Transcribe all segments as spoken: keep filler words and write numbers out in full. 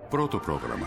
Πρώτο πρόγραμμα.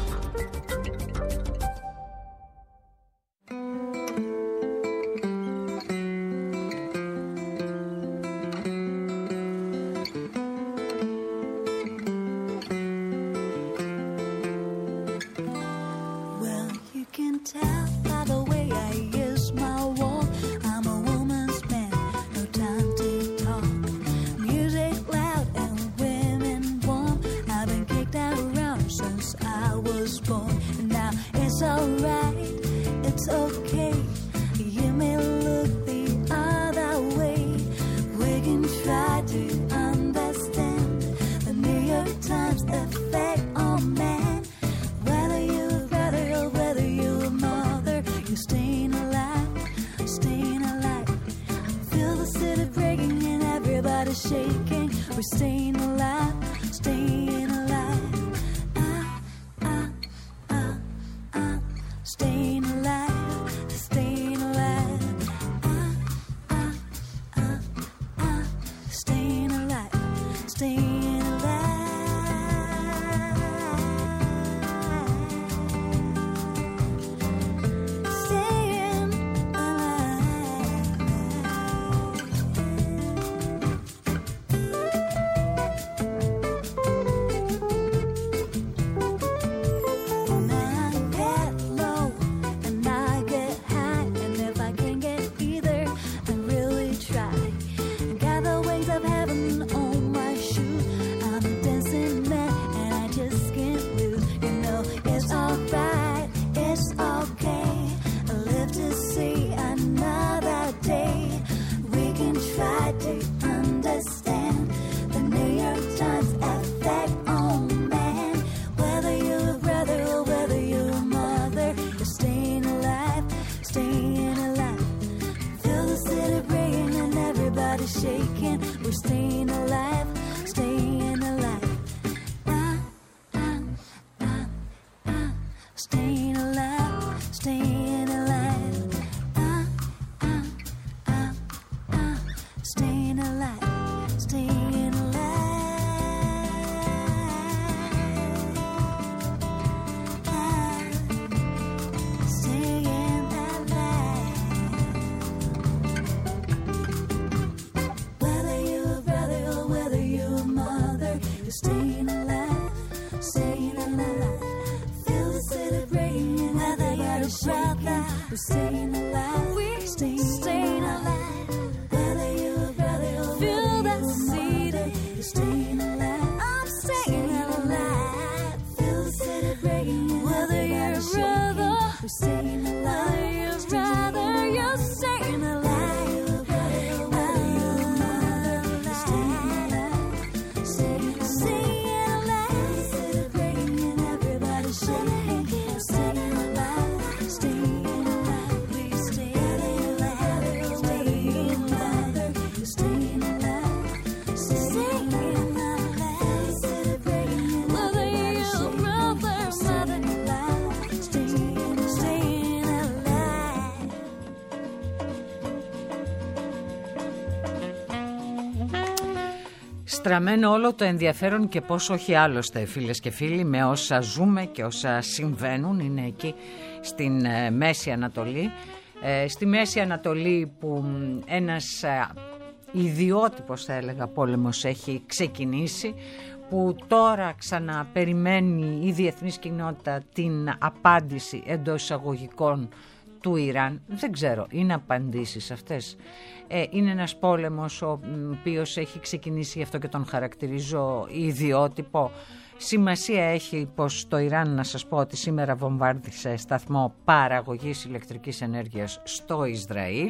Στραμμένο όλο το ενδιαφέρον και πόσο όχι άλλωστε, φίλες και φίλοι, με όσα ζούμε και όσα συμβαίνουν, είναι εκεί στην ε, Μέση Ανατολή. Ε, στη Μέση Ανατολή που ένας ε, ιδιότυπος, θα έλεγα, πόλεμος έχει ξεκινήσει, που τώρα ξαναπεριμένει η διεθνής κοινότητα την απάντηση εντός εισαγωγικών του Ιράν. Δεν ξέρω, είναι απαντήσεις αυτές? Ε, είναι ένας πόλεμος ο οποίος έχει ξεκινήσει, γι' αυτό και τον χαρακτηρίζω ιδιότυπο. Σημασία έχει πως το Ιράν, να σας πω ότι σήμερα βομβάρδισε σταθμό παραγωγής ηλεκτρικής ενέργειας στο Ισραήλ.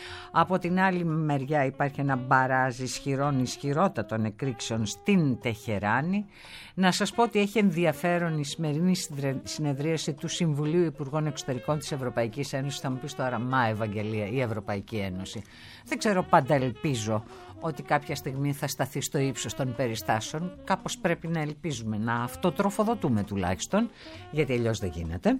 Από την άλλη μεριά υπάρχει ένα μπαράζ ισχυρών ισχυρότατων εκρήξεων στην Τεχεράνη. Να σας πω ότι έχει ενδιαφέρον η σημερινή συνεδρίαση του Συμβουλίου Υπουργών Εξωτερικών της Ευρωπαϊκής Ένωσης. Θα μου πεις τώρα, μα Ευαγγελία, η Ευρωπαϊκή Ένωση. Δεν ξέρω, πάντα ελπίζω ότι κάποια στιγμή θα σταθεί στο ύψος των περιστάσεων. Κάπως πρέπει να ελπίζουμε, να αυτοτροφοδοτούμε τουλάχιστον, γιατί αλλιώς δεν γίνεται.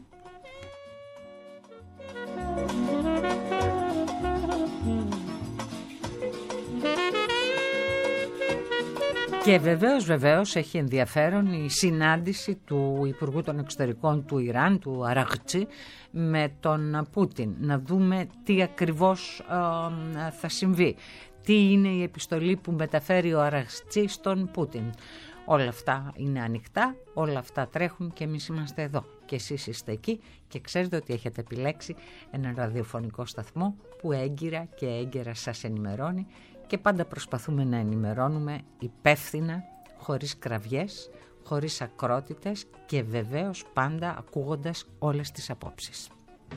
Και βεβαίως, βεβαίως έχει ενδιαφέρον η συνάντηση του Υπουργού των Εξωτερικών του Ιράν, του Αραγτζή, με τον Πούτιν. Να δούμε τι ακριβώς ε, θα συμβεί. Τι είναι η επιστολή που μεταφέρει ο Αραγτζή στον Πούτιν. Όλα αυτά είναι ανοιχτά, όλα αυτά τρέχουν και εμείς είμαστε εδώ. Και εσείς είστε εκεί και ξέρετε ότι έχετε επιλέξει ένα ραδιοφωνικό σταθμό που έγκυρα και έγκαιρα σας ενημερώνει και πάντα προσπαθούμε να ενημερώνουμε υπεύθυνα, χωρίς κραυγές, χωρίς ακρότητες και βεβαίως πάντα ακούγοντας όλες τις απόψεις.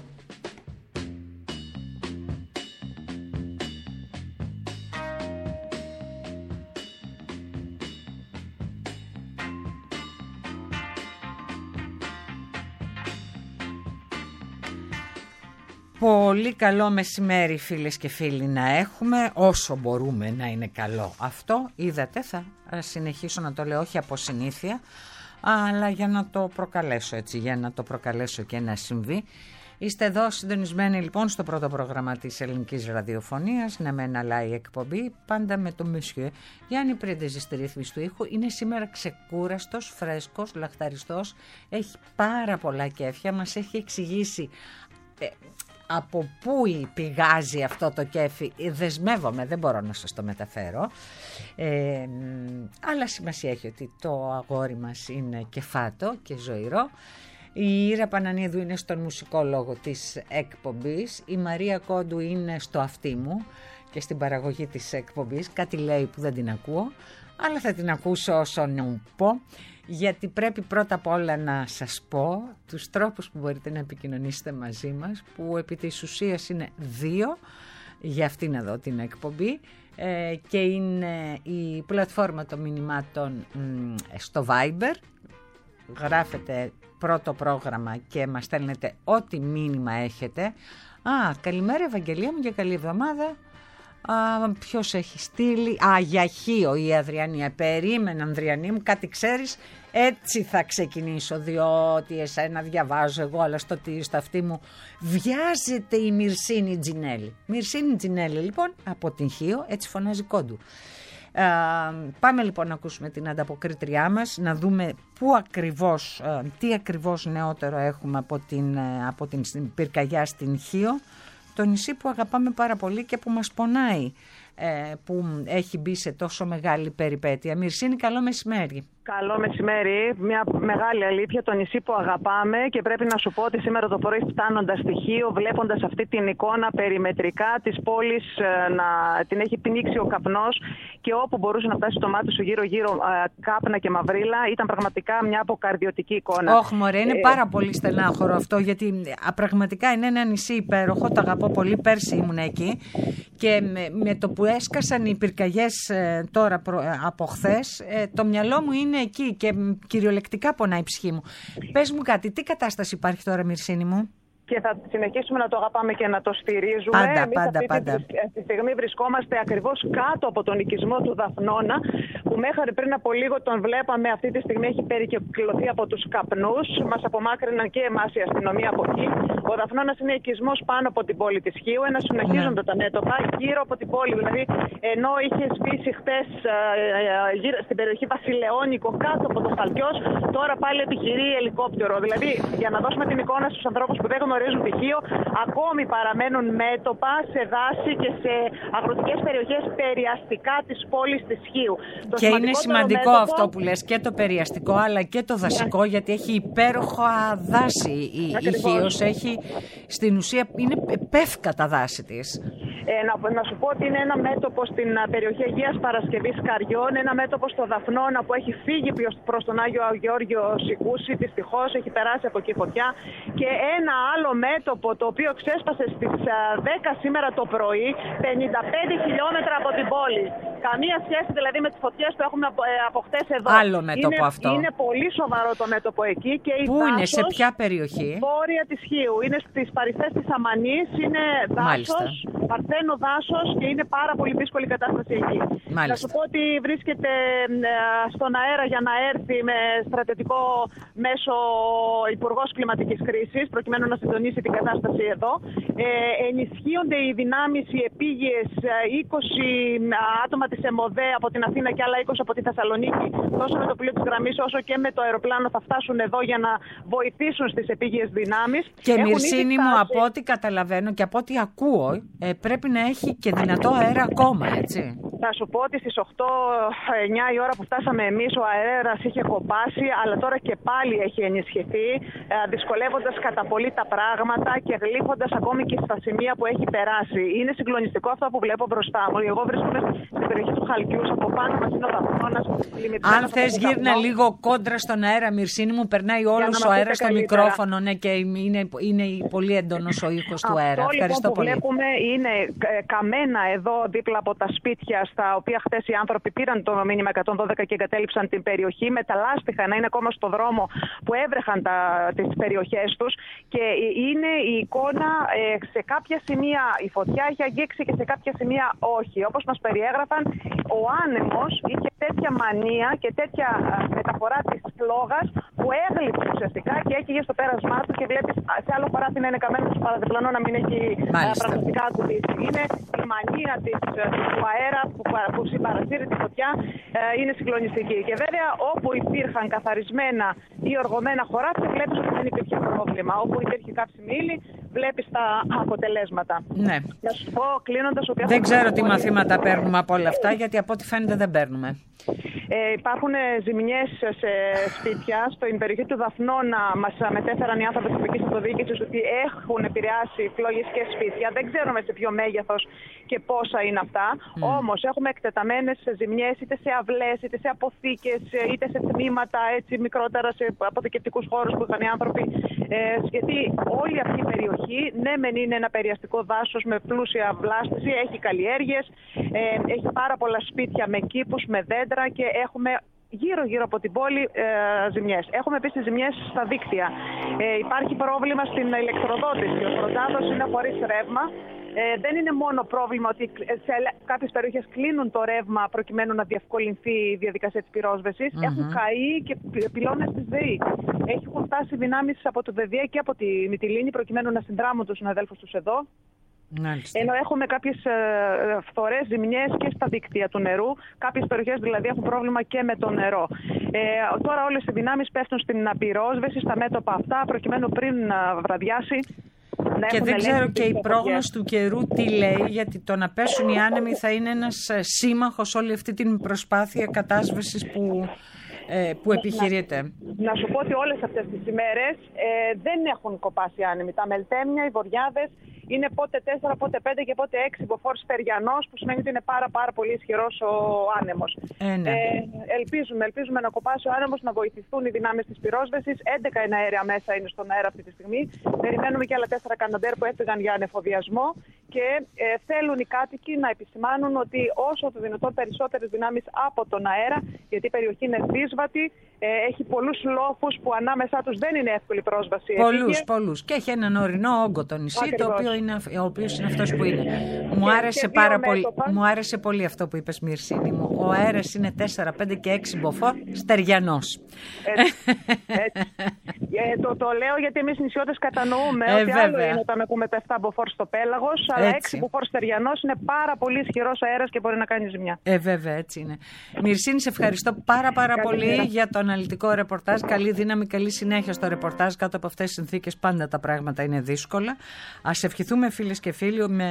Πολύ καλό μεσημέρι φίλες και φίλοι να έχουμε, όσο μπορούμε να είναι καλό αυτό. Είδατε, θα συνεχίσω να το λέω όχι από συνήθεια, αλλά για να το προκαλέσω έτσι, για να το προκαλέσω και να συμβεί. Είστε εδώ συντονισμένοι λοιπόν στο πρώτο πρόγραμμα της ελληνικής ραδιοφωνίας, να με αναλάει η εκπομπή, πάντα με τον Μεσιέ Γιάννη Πρέντεζη στη ρύθμιση του ήχου. Είναι σήμερα ξεκούραστος, φρέσκος, λαχταριστός, έχει πάρα πολλά κέφια, μας έχει εξηγήσει ε, από πού πηγάζει αυτό το κέφι. Δεσμεύομαι, δεν μπορώ να σας το μεταφέρω, ε, αλλά σημασία έχει ότι το αγόρι μας είναι κεφάτο και ζωηρό. Η Ήρα Πανανίδου είναι στον μουσικό λόγο της εκπομπής, η Μαρία Κόντου είναι στο αυτί μου και στην παραγωγή της εκπομπής. Κάτι λέει που δεν την ακούω, αλλά θα την ακούσω όσο νου πω, γιατί πρέπει πρώτα απ' όλα να σας πω τους τρόπους που μπορείτε να επικοινωνήσετε μαζί μας, που επί της ουσίας είναι δύο για αυτήν εδώ την εκπομπή, ε, και είναι η πλατφόρμα των μηνυμάτων μ, στο Viber. Γράφετε πρώτο πρόγραμμα και μας στέλνετε ό,τι μήνυμα έχετε. Α, καλημέρα Ευαγγελία μου και καλή εβδομάδα. Α, ποιος έχει στείλει? Α, για Χίο η Αδριανία. Περίμενα, Ανδριανή μου, κάτι ξέρεις, έτσι θα ξεκινήσω, διότι εσένα διαβάζω εγώ, αλλά στο, στο αυτί μου βιάζεται η Μυρσίνη Τζινέλη. Μυρσίνη Τζινέλη λοιπόν από την Χίο, έτσι φωνάζει Κόντου. Α, πάμε λοιπόν να ακούσουμε την ανταποκρίτριά μας, να δούμε πού ακριβώς, α, τι ακριβώς νεότερο έχουμε από την, από την πυρκαγιά στην Χίο, το νησί που αγαπάμε πάρα πολύ και που μας πονάει, ε, που έχει μπει σε τόσο μεγάλη περιπέτεια. Μυρσίνη, καλό μεσημέρι. Καλό μεσημέρι. Μια μεγάλη αλήθεια, το νησί που αγαπάμε, και πρέπει να σου πω ότι σήμερα το πρωί φτάνοντας στη Χίο, βλέποντας αυτή την εικόνα περιμετρικά της πόλης να την έχει πνίξει ο καπνός και όπου μπορούσε να φτάσει το μάτι σου γύρω-γύρω κάπνα και μαυρίλα, ήταν πραγματικά μια αποκαρδιωτική εικόνα. Όχι μωρέ, είναι ε... πάρα πολύ στενάχωρο αυτό, γιατί α, πραγματικά είναι ένα νησί υπέροχο, το αγαπώ πολύ, πέρσι ήμουν εκεί και με, με το που έσκασαν οι πυρκαγιές ε, τώρα προ, ε, από χθες, ε, το μυαλό μου είναι είναι εκεί και κυριολεκτικά πονάει η ψυχή μου. Πες μου κάτι, τι κατάσταση υπάρχει τώρα, Μυρσίνη μου? Και θα συνεχίσουμε να το αγαπάμε και να το στηρίζουμε. Πάντα, Εμείς πάντα, αυτή πάντα. Τη στιγμή βρισκόμαστε ακριβώς κάτω από τον οικισμό του Δαφνώνα, που μέχρι πριν από λίγο τον βλέπαμε, αυτή τη στιγμή έχει περικυκλωθεί από τους καπνούς. Μας απομάκρυναν και εμάς η αστυνομία από εκεί. Ο Δαφνώνας είναι οικισμός πάνω από την πόλη της Χίου, ένα συνεχίζονται τα μέτωπα γύρω από την πόλη. Δηλαδή, ενώ είχε σβήσει χτες στην περιοχή Βασιλεώνικο κάτω από το Χαλκιός, τώρα πάλι επιχειρεί ελικόπτερο. Δηλαδή, για να δώσουμε την εικόνα στους ανθρώπους που δεν γνωρίζουν πτυχίο, ακόμη παραμένουν μέτωπα σε δάση και σε αγροτικές περιοχές περιαστικά της πόλης της Χίου. Και είναι σημαντικό μέτωπο... αυτό που λες, και το περιαστικό αλλά και το δασικό, yeah. γιατί έχει υπέροχα δάση η, η Χίος, έχει στην ουσία είναι πεύκα τα δάση της. Ε, να, να σου πω ότι είναι ένα μέτωπο στην περιοχή Αγίας Παρασκευής Καριών, ένα μέτωπο στο Δαφνώνα που έχει φύγει προς τον Άγιο Γεώργιο Σικούση, δυστυχώς έχει περάσει από εκεί φωτιά, και ένα άλλο μέτωπο το οποίο ξέσπασε στις δέκα σήμερα το πρωί, πενήντα πέντε χιλιόμετρα από την πόλη. Καμία σχέση δηλαδή με τις φωτιές που έχουμε από, από χτες εδώ. Άλλο μέτωπο είναι, αυτό. Είναι πολύ σοβαρό το μέτωπο εκεί. Και πού δάσος, είναι, σε ποια περιοχή? Βόρεια της Χίου. Είναι στις παρυφές της Αμανής, είναι δάσος, παρθένο δάσος, και είναι πάρα πολύ δύσκολη κατάσταση εκεί. Μάλιστα. Να σου πω ότι βρίσκεται στον αέρα για να έρθει με στρατιωτικό μέσο Υπουργός Κλιματικής Κρίσης, προκειμένου να συντονίσει την κατάσταση εδώ. Ε, ενισχύονται οι δυνάμεις, οι επίγειες, είκοσι άτομα της ΕΜΟΔΕ από την Αθήνα και άλλα είκοσι από τη Θεσσαλονίκη, τόσο με το πλοίο της γραμμής όσο και με το αεροπλάνο θα φτάσουν εδώ για να βοηθήσουν στις επίγειες δυνάμεις. Και Μυρσίνη μου, από ό,τι καταλαβαίνω και από ό,τι ακούω, ε, πρέπει να έχει και δυνατό αέρα ακόμα, έτσι. Θα σου πω ότι στις οκτώ εννιά η ώρα που φτάσαμε εμείς ο αέρας είχε κοπάσει, αλλά τώρα και πάλι έχει ενισχυθεί, ε, δυσκολεύοντας κατά πολύ τα πράγματα και γλύφοντας ακόμη και στα σημεία που έχει περάσει. Είναι συγκλονιστικό αυτό που βλέπω μπροστά μου. Εγώ βρίσκομαι στην περιοχή του Χαλκιούς, από πάνω μας είναι ο δαφνώνας. Αν θες γύρνα λίγο κόντρα στον αέρα, Μυρσίνη μου, περνάει όλος ο αέρας στο μικρόφωνο, ναι, και είναι, είναι πολύ έντονος ο ήχος του αέρα. Αυτό Ευχαριστώ λοιπόν, που πολύ. βλέπουμε είναι καμένα εδώ δίπλα από τα σπίτια, στα οποία χθες οι άνθρωποι πήραν το μήνυμα εκατόν δώδεκα και εγκατέλειψαν την περιοχή. Μεταλλάστηκαν να είναι ακόμα στο δρόμο που έβρεχαν τα, τις περιοχές τους. Και είναι η εικόνα, ε, σε κάποια σημεία η φωτιά έχει αγγίξει και σε κάποια σημεία όχι. Όπως μας περιέγραφαν, ο άνεμος είχε τέτοια μανία και τέτοια μεταφορά της φλόγας που έγλειψε ουσιαστικά και έκυγε στο πέρασμά του και βλέπεις σε άλλο παράθυρο να είναι καμένο, στο παραδιπλανό να μην έχει πραγματικά ακουμπήσει. Είναι η μανία της, του αέρα που, που συμπαρασύρει τη φωτιά, ε, είναι συγκλονιστική. Και βέβαια όπου υπήρχαν καθαρισμένα ή οργωμένα χωράφια βλέπεις ότι δεν υπήρχε πρόβλημα. Όπου υπήρχε καύσιμη ύλη βλέπεις τα αποτελέσματα. Ναι. Να σου πω κλείνοντας ότι... Δεν ξέρω τι μαθήματα παίρνουμε από όλα αυτά, γιατί από ό,τι φαίνεται δεν παίρνουμε. Ε, υπάρχουν ζημιές σε σπίτια. Στην περιοχή του Δαφνώνα μας μετέφεραν οι άνθρωποι της τοπικής αυτοδιοίκησης ότι έχουν επηρεάσει φλόγες και σπίτια. Δεν ξέρουμε σε ποιο μέγεθος και πόσα είναι αυτά. Mm. Όμως έχουμε εκτεταμένες ζημιές είτε σε αυλές, είτε σε αποθήκες, είτε σε τμήματα έτσι μικρότερα, σε αποθηκευτικούς χώρους που είχαν οι άνθρωποι. Ε, γιατί όλη αυτή η περιοχή, ναι μεν είναι ένα περιαστικό δάσος με πλούσια βλάστηση, έχει καλλιέργειες, ε, έχει πάρα πολλά σπίτια με κήπους, με δέντρα και έχουμε γύρω-γύρω από την πόλη ε, ζημιές. Έχουμε επίσης ζημιές στα δίκτυα. Ε, υπάρχει πρόβλημα στην ηλεκτροδότηση. Ο Πρωτάδος είναι χωρίς ρεύμα. Ε, δεν είναι μόνο πρόβλημα ότι σε κάποιες περιοχές κλείνουν το ρεύμα προκειμένου να διευκολυνθεί η διαδικασία της πυρόσβεσης. Mm-hmm. Έχουν καεί και πυλώνες της ΔΕΗ. Έχουν φτάσει δυνάμεις από το ΔΕΔΙΑ και από τη Μυτιλήνη προκειμένου να συνδράμουν τους συναδέλφους τους εδώ. Μάλιστα. Ενώ έχουμε κάποιες ε, φθορές ζημιές και στα δίκτυα του νερού. Κάποιες περιοχές δηλαδή έχουν πρόβλημα και με το νερό. Ε, τώρα όλες οι δυνάμεις πέφτουν στην πυρόσβεση, στα μέτωπα αυτά, προκειμένου πριν να βραδιάσει. Να και δεν ξέρω και η πρόγνωση του καιρού τι λέει, γιατί το να πέσουν οι άνεμοι θα είναι ένας σύμμαχος όλη αυτή την προσπάθεια κατάσβεσης που... που επιχειρείται. Να, να σου πω ότι όλες αυτές τις ημέρες ε, δεν έχουν κοπάσει άνεμοι. Τα Μελτέμια, οι Βοριάδες είναι πότε τέσσερα, πότε πέντε και πότε έξι μποφόρ στεριανός, που σημαίνει ότι είναι πάρα πάρα πολύ ισχυρός ο άνεμος. Ε, ναι. ε, ελπίζουμε, ελπίζουμε να κοπάσει ο άνεμος, να βοηθηθούν οι δυνάμεις της πυρόσβεσης. έντεκα εναέρια μέσα είναι στον αέρα αυτή τη στιγμή. Περιμένουμε και άλλα τέσσερα κανοντέρ που έφυγαν για ανεφοδιασμό και ε, θέλουν οι κάτοικοι να επισημάνουν ότι όσο το δυνατόν περισσότερες δυνάμεις από τον αέρα, γιατί η περιοχή είναι δύσβατη, ε, έχει πολλούς λόφους που ανάμεσά τους δεν είναι εύκολη πρόσβαση. Πολλούς, πολλούς. Και έχει έναν ορεινό όγκο το νησί, το οποίο είναι, ο οποίος είναι αυτός που είναι. Μου άρεσε πάρα πολύ, μου άρεσε πολύ αυτό που είπες, Μυρσίνη μου. Ο αέρας είναι τέσσερα, πέντε και έξι μποφόρ, στεριανός. Έτσι, έτσι. ε, το, το λέω γιατί εμείς νησιώτες κατανοούμε ε, ότι βέβαια. Άλλο είναι όταν ακούμε τα επτά μποφόρ στο πέλαγος, αλλά έξι μποφόρ στεριανός είναι πάρα πολύ ισχυρός αέρας και μπορεί να κάνει ζημιά. Ε, βέβαια, έτσι είναι. Μυρσίνη, σε ευχαριστώ πάρα πάρα καλή πολύ μέρα. Για το αναλυτικό ρεπορτάζ. Καλή δύναμη, καλή συνέχεια στο ρεπορτάζ. Κάτω από αυτές τις συνθήκες πάντα τα πράγματα είναι δύσκολα. Ας ευχηθούμε, φίλες και φίλοι, με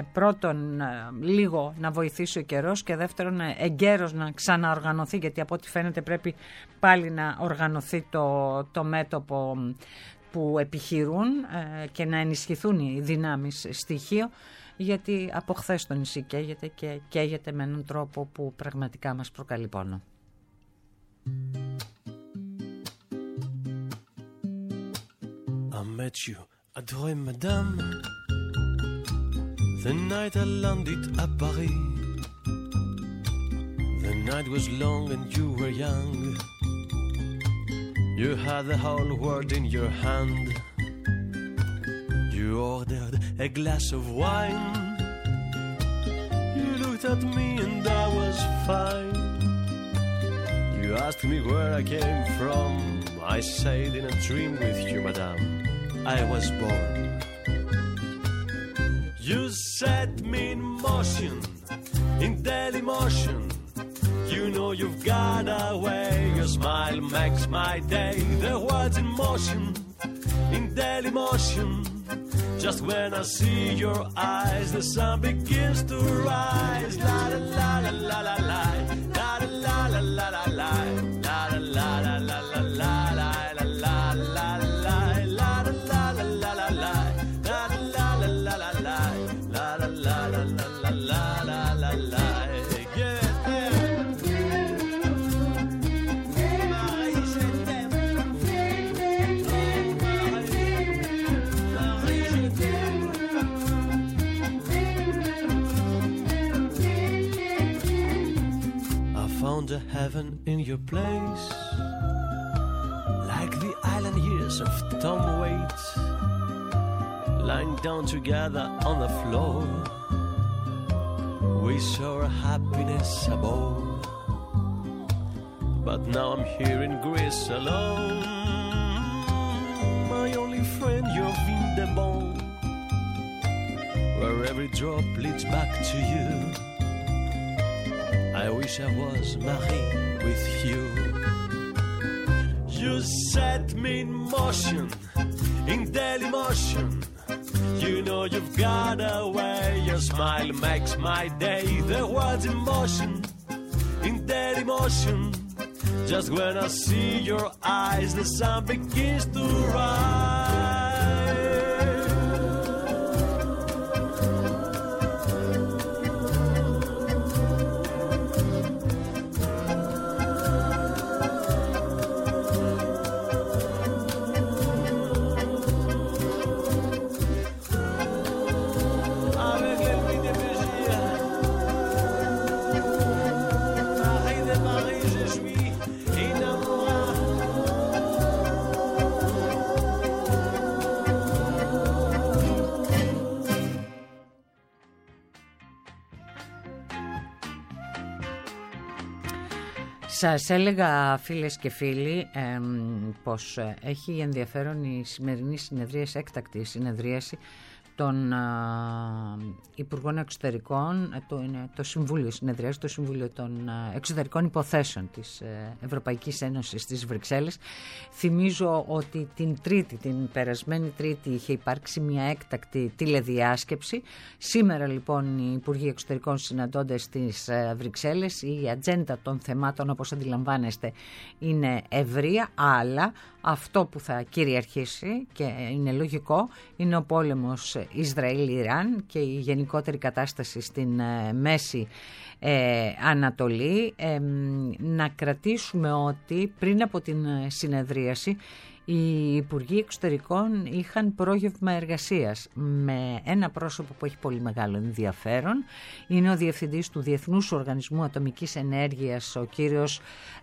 πρώτον λίγο να βοηθήσει ο καιρός και δεύτερον εγκαίρως να ξαναοργανωθεί, γιατί από ό,τι φαίνεται πρέπει πάλι να οργανωθεί το, το μέτωπο που επιχειρούν ε, και να ενισχυθούν οι δυνάμεις στοιχείο, γιατί από χθες το νησί καίγεται και καίγεται με έναν τρόπο που πραγματικά μας προκαλεί πόνο. I met you, adorée madame, the night I landed at Paris. The night was long and you were young. You had the whole world in your hand. You ordered a glass of wine. You looked at me and I was fine. You asked me where I came from. I said in a dream with you, madame, I was born. You set me in motion in Dailymotion. You know you've got a way, your smile makes my day. The world's in motion, in Dailymotion. Just when I see your eyes, the sun begins to rise. La la la la la la la, la la la la la la la, la la la la la la la, la la la la la, la la la la la la, la la la la la la, la la la la la la la la. Found a heaven in your place, like the island years of Tom Waits, lying down together on the floor. We saw our happiness above, but now I'm here in Greece alone. My only friend, you're Vindebon, where every drop leads back to you. I wish I was Marie with you. You set me in motion, in Dailymotion. You know you've got a way, your smile makes my day. The world's in motion, in Dailymotion. Just when I see your eyes, the sun begins to rise. Σας έλεγα, φίλες και φίλοι, ε, πως έχει ενδιαφέρον η σημερινή συνεδρίαση, έκτακτη συνεδρίαση των α, Υπουργών Εξωτερικών, το, είναι το Συμβούλιο συνεδριάζει, το Συμβούλιο των α, Εξωτερικών Υποθέσεων της ε, Ευρωπαϊκής Ένωσης στις Βρυξέλλες. Θυμίζω ότι την Τρίτη, την περασμένη Τρίτη, είχε υπάρξει μια έκτακτη τηλεδιάσκεψη. Σήμερα λοιπόν οι Υπουργοί Εξωτερικών συναντώνται στις ε, Βρυξέλλες. Η ατζέντα των θεμάτων, όπως αντιλαμβάνεστε, είναι ευρεία, αλλά αυτό που θα κυριαρχήσει και είναι λογικό είναι ο πόλεμος Ισραήλ-Ιράν και η γενικότερη κατάσταση στην ε, Μέση ε, Ανατολή. Ε, να κρατήσουμε ότι πριν από την συνεδρίαση οι Υπουργοί Εξωτερικών είχαν πρόγευμα εργασίας με ένα πρόσωπο που έχει πολύ μεγάλο ενδιαφέρον. Είναι ο Διευθυντής του Διεθνούς Οργανισμού Ατομικής Ενέργειας, ο κύριος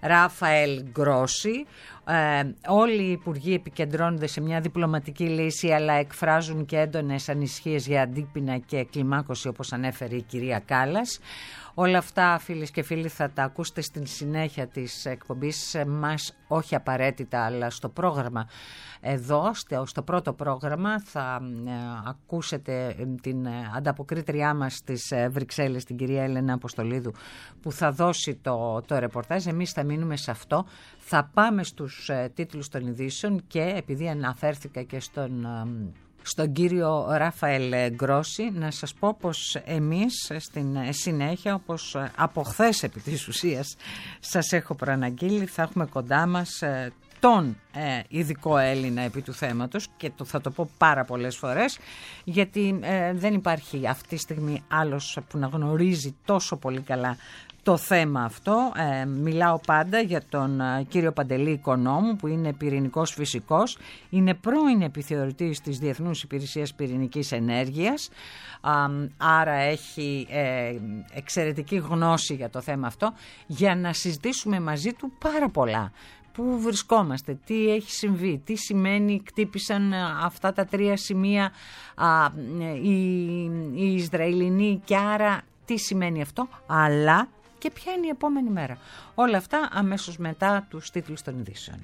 Ράφαελ Γκρόσι. Ε, όλοι οι Υπουργοί επικεντρώνονται σε μια διπλωματική λύση, αλλά εκφράζουν και έντονες ανησυχίες για αντίπεινα και κλιμάκωση, όπως ανέφερε η κυρία Κάλλας. Όλα αυτά, φίλες και φίλοι, θα τα ακούσετε στην συνέχεια της εκπομπής μας, όχι απαραίτητα, αλλά στο πρόγραμμα εδώ, στο πρώτο πρόγραμμα θα ε, ακούσετε την ανταποκρίτριά μας στις Βρυξέλλες, την κυρία Έλενα Αποστολίδου, που θα δώσει το, το ρεπορτάζ. Εμείς θα μείνουμε σε αυτό. Θα πάμε στους ε, τίτλους των ειδήσεων και επειδή αναφέρθηκα και στον... Ε, στον κύριο Ράφαελ Γκρόσι, να σας πω πως εμείς στην συνέχεια, όπως από χθες επί της ουσίας σας έχω προαναγγείλει, θα έχουμε κοντά μας τον ε, ειδικό Έλληνα επί του θέματος, και το, θα το πω πάρα πολλές φορές, γιατί ε, δεν υπάρχει αυτή τη στιγμή άλλος που να γνωρίζει τόσο πολύ καλά το θέμα αυτό. Ε, μιλάω πάντα για τον ε, κύριο Παντελή Οικονόμου, που είναι πυρηνικός φυσικός, είναι πρώην επιθεωρητής της Διεθνούς Υπηρεσίας Πυρηνικής Ενέργειας, α, άρα έχει ε, εξαιρετική γνώση για το θέμα αυτό, για να συζητήσουμε μαζί του πάρα πολλά. Πού βρισκόμαστε, τι έχει συμβεί, τι σημαίνει κτύπησαν αυτά τα τρία σημεία α, οι, οι Ισραηλινοί, και άρα τι σημαίνει αυτό, αλλά και ποια είναι η επόμενη μέρα. Όλα αυτά αμέσως μετά τους τίτλους των ειδήσεων.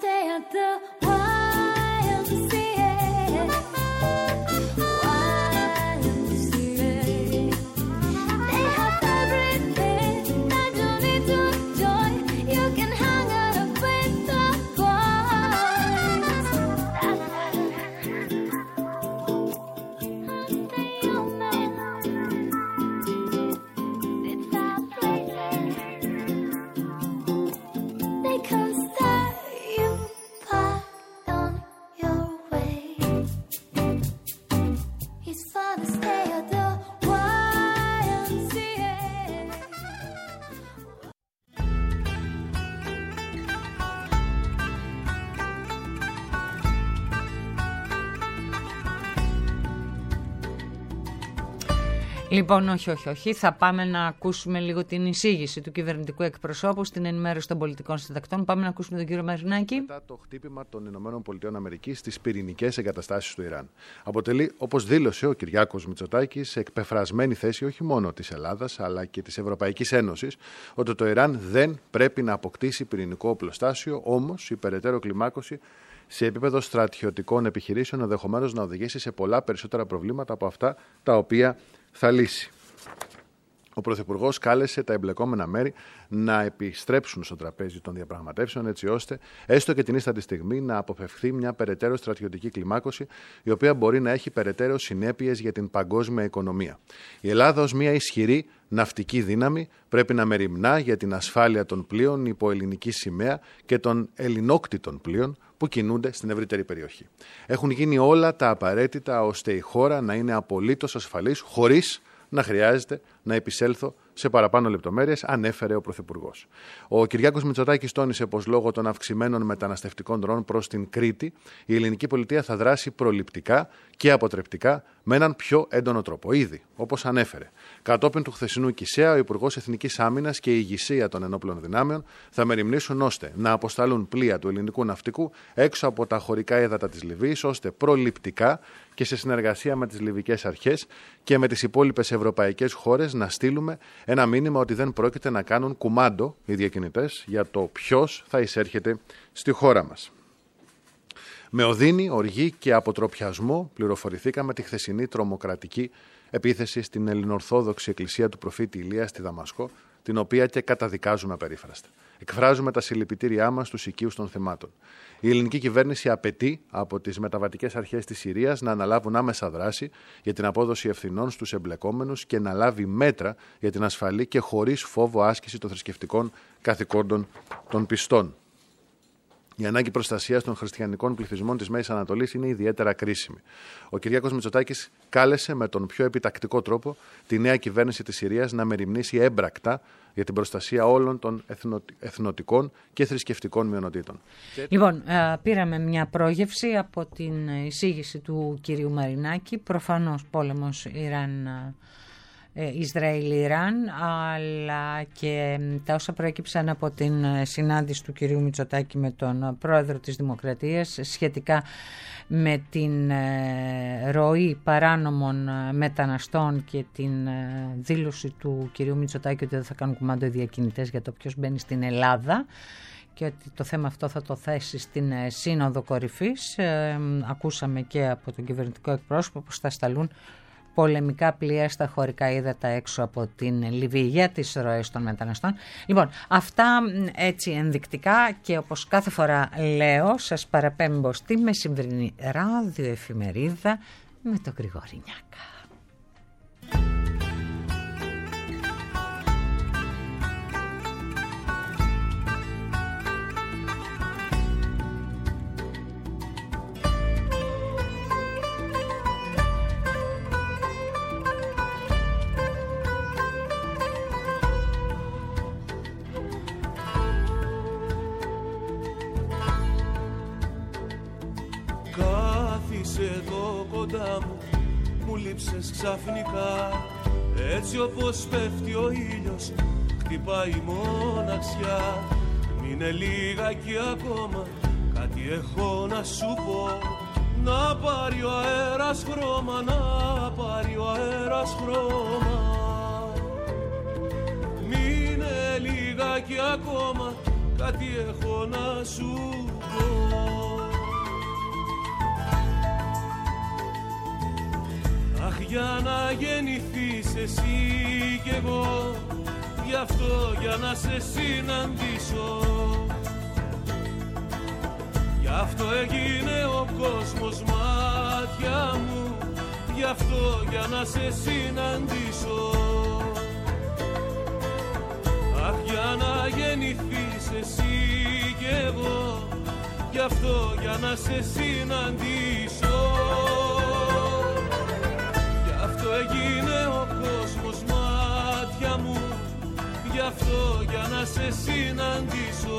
stay at the Y M C A. Y M C A. They have everything that you need to enjoy. You can hang out with the boys. Stay on man. It's our places. They come start you part on your way. His father stay at the Y M C A. Λοιπόν, όχι, όχι, όχι. Θα πάμε να ακούσουμε λίγο την εισήγηση του κυβερνητικού εκπροσώπου στην ενημέρωση των πολιτικών συντακτών. Πάμε να ακούσουμε τον κύριο Μαρινάκη. Μετά το χτύπημα των ΗΠΑ στις πυρηνικές εγκαταστάσεις του Ιράν. Αποτελεί, όπως δήλωσε ο Κυριάκος Μητσοτάκης, εκπεφρασμένη θέση όχι μόνο της Ελλάδας αλλά και της Ευρωπαϊκής Ένωσης ότι το Ιράν δεν πρέπει να αποκτήσει πυρηνικό οπλοστάσιο, όμως η περαιτέρω κλιμάκωση σε επίπεδο στρατιωτικών επιχειρήσεων ενδεχομένως να οδηγήσει σε πολλά περισσότερα προβλήματα από αυτά τα οποία θα λύσει. Ο Πρωθυπουργός κάλεσε τα εμπλεκόμενα μέρη να επιστρέψουν στο τραπέζι των διαπραγματεύσεων, έτσι ώστε έστω και την ίστατη στιγμή να αποφευχθεί μια περαιτέρω στρατιωτική κλιμάκωση, η οποία μπορεί να έχει περαιτέρω συνέπειες για την παγκόσμια οικονομία. Η Ελλάδα, ως μια ισχυρή ναυτική δύναμη, πρέπει να μεριμνά για την ασφάλεια των πλοίων υπό ελληνική σημαία και των ελληνόκτητων πλοίων που κινούνται στην ευρύτερη περιοχή. Έχουν γίνει όλα τα απαραίτητα ώστε η χώρα να είναι απολύτως ασφαλής, χωρίς να χρειάζεται να επισέλθω σε παραπάνω λεπτομέρειες, ανέφερε ο Πρωθυπουργός. Ο Κυριάκος Μητσοτάκης τόνισε πως λόγω των αυξημένων μεταναστευτικών ροών προς την Κρήτη, η ελληνική πολιτεία θα δράσει προληπτικά και αποτρεπτικά με έναν πιο έντονο τρόπο. Ήδη, όπως ανέφερε, κατόπιν του χθεσινού Κισέα, ο Υπουργός Εθνικής Άμυνας και η ηγεσία των ενόπλων δυνάμεων θα μεριμνήσουν ώστε να αποσταλούν πλοία του ελληνικού ναυτικού έξω από τα χωρικά ύδατα της Λιβύης, ώστε προληπτικά και σε συνεργασία με τις λιβικές αρχές και με τις υπόλοιπες ευρωπαϊκές χώρες να στείλουμε ένα μήνυμα ότι δεν πρόκειται να κάνουν κουμάντο οι διακινητές για το ποιος θα εισέρχεται στη χώρα μας. Με οδύνη, οργή και αποτροπιασμό πληροφορηθήκαμε τη χθεσινή τρομοκρατική επίθεση στην ελληνοορθόδοξη εκκλησία του προφήτη Ηλία στη Δαμασκό, την οποία και καταδικάζουμε απερίφραστα. Εκφράζουμε τα συλληπιτήριά μας στους οικείους των θυμάτων. Η ελληνική κυβέρνηση απαιτεί από τις μεταβατικές αρχές της Συρίας να αναλάβουν άμεσα δράση για την απόδοση ευθυνών στους εμπλεκόμενους και να λάβει μέτρα για την ασφαλή και χωρίς φόβο άσκηση των θρησκευτικών καθηκόντων των πιστών. Η ανάγκη προστασίας των χριστιανικών πληθυσμών της Μέσης Ανατολής είναι ιδιαίτερα κρίσιμη. Ο Κυριάκος Μητσοτάκης κάλεσε με τον πιο επιτακτικό τρόπο τη νέα κυβέρνηση της Συρίας να μεριμνήσει έμπρακτα για την προστασία όλων των εθνο... εθνοτικών και θρησκευτικών μειονοτήτων. Λοιπόν, πήραμε μια πρόγευση από την εισήγηση του κυρίου Μαρινάκη. Προφανώς πόλεμος Ιράν... Ισραήλ-Ιράν, αλλά και τα όσα προέκυψαν από την συνάντηση του κυρίου Μητσοτάκη με τον πρόεδρο της Δημοκρατίας σχετικά με την ροή παράνομων μεταναστών και την δήλωση του κυρίου Μητσοτάκη ότι δεν θα κάνουν κουμάντο οι διακινητές για το ποιος μπαίνει στην Ελλάδα και ότι το θέμα αυτό θα το θέσει στην Σύνοδο Κορυφής. Ακούσαμε και από τον κυβερνητικό εκπρόσωπο πως θα σταλούν πολεμικά πλοία στα χωρικά ύδατα έξω από την Λιβύη για τις ροές των μεταναστών. Λοιπόν, αυτά έτσι ενδεικτικά και όπως κάθε φορά λέω, σας παραπέμπω στη μεσημβρινή ραδιοεφημερίδα με τον Γρηγόρη Νιάκα. Εδώ κοντά μου, μου λείψες ξαφνικά. Έτσι όπως πέφτει ο ήλιος, χτυπάει η μοναξιά. Μείνε λίγακι ακόμα, κάτι έχω να σου πω. Να πάρει ο αέρας χρώμα, να πάρει ο αέρας χρώμα. Μείνε λίγακι ακόμα, κάτι έχω να σου πω. αυτό. Αχ, για να γεννηθείς εσύ κι εγώ, γι' αυτό για να σε συναντήσω, γι' αυτό έγινε ο κόσμος μάτια μου, γι' αυτό για να σε συναντήσω. Αχ, για να γεννηθείς εσύ κι εγώ, γι' αυτό για να σε συναντήσω, γι' αυτό έγινε ο κόσμος μάτια μου, γι' αυτό για να σε συναντήσω.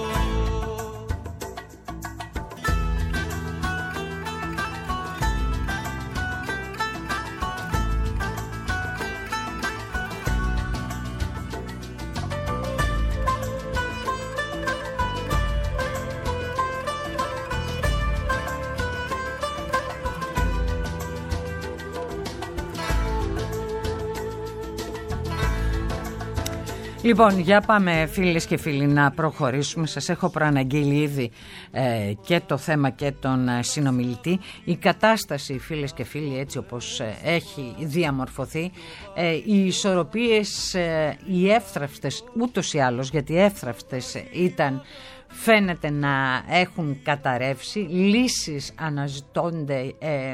Λοιπόν, για πάμε φίλες και φίλοι να προχωρήσουμε. Σας έχω προαναγγείλει ήδη ε, και το θέμα και τον ε, συνομιλητή. Η κατάσταση, φίλες και φίλοι, έτσι όπως ε, έχει διαμορφωθεί, ε, οι ισορροπίες, ε, οι εύθραυστες ούτως ή άλλως, γιατί εύθραυστες ήταν, φαίνεται να έχουν καταρρεύσει. Λύσεις αναζητώνται ε,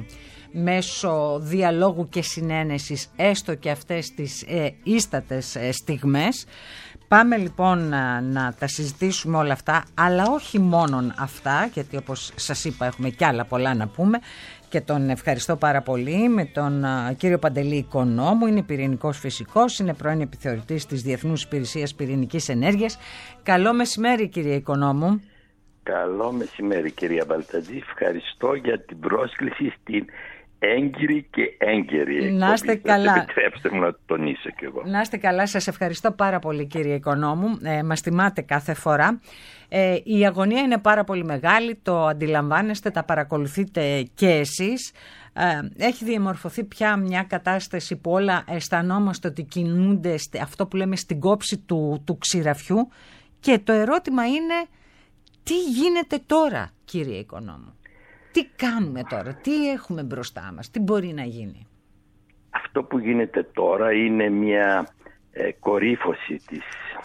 μέσω διαλόγου και συνένεσης, έστω και αυτές τις ε, ίστατες ε, στιγμές. Πάμε λοιπόν να, να τα συζητήσουμε όλα αυτά, αλλά όχι μόνον αυτά, γιατί όπως σας είπα έχουμε κι άλλα πολλά να πούμε, και τον ευχαριστώ πάρα πολύ, με τον α, κύριο Παντελή Οικονόμου. Είναι πυρηνικός φυσικός, είναι πρώην επιθεωρητής της Διεθνούς Υπηρεσίας Πυρηνικής Ενέργειας. Καλό μεσημέρι, κύριε Οικονόμου. Καλό μεσημέρι, κυρία Μπαλτατζή. Ευχαριστώ για την πρόσκληση στην έγκυρη και έγκαιρη. Να είστε καλά. Επιτρέψτε μου να το τονίσω κι εγώ. Να είστε καλά, σας ευχαριστώ πάρα πολύ, κύριε Οικονόμου. Ε, μας τιμάτε κάθε φορά. Ε, η αγωνία είναι πάρα πολύ μεγάλη, το αντιλαμβάνεστε, τα παρακολουθείτε και εσείς. Ε, έχει διαμορφωθεί πια μια κατάσταση που όλα αισθανόμαστε ότι κινούνται αυτό που λέμε στην κόψη του, του ξηραφιού, και το ερώτημα είναι τι γίνεται τώρα, κύριε Οικονόμου. Τι κάνουμε τώρα, τι έχουμε μπροστά μας, τι μπορεί να γίνει? Αυτό που γίνεται τώρα είναι μια ε, κορύφωση της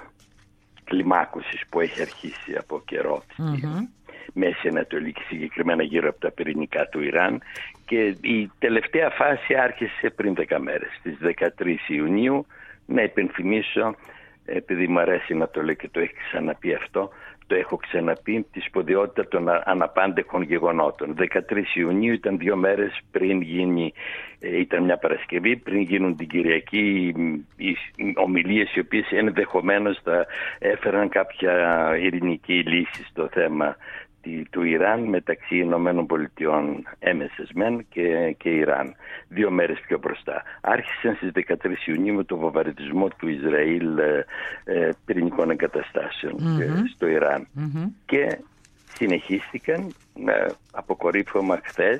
κλιμάκωσης που έχει αρχίσει από καιρό στη mm-hmm. Μέση Ανατολή και συγκεκριμένα γύρω από τα πυρηνικά του Ιράν, και η τελευταία φάση άρχισε πριν δέκα μέρες, στις δεκατρείς Ιουνίου. Να υπενθυμίσω, επειδή μου αρέσει να το λέω και το έχει ξαναπεί αυτό, το έχω ξαναπεί, τη σπουδαιότητα των αναπάντεχων γεγονότων. δεκατρείς Ιουνίου ήταν δύο μέρες πριν γίνει, ήταν μια Παρασκευή, πριν γίνουν την Κυριακή οι ομιλίες οι οποίες ενδεχομένως θα έφεραν κάποια ειρηνική λύση στο θέμα του Ιράν μεταξύ Ηνωμένων Πολιτειών έμεσες μεν και, και Ιράν. Δύο μέρες πιο μπροστά. Άρχισαν στις δεκατρείς Ιουνίου με το βομβαρδισμό του Ισραήλ ε, ε, πυρηνικών εγκαταστάσεων mm-hmm. ε, στο Ιράν. Mm-hmm. Και συνεχίστηκαν ε, αποκορύφωμα χθες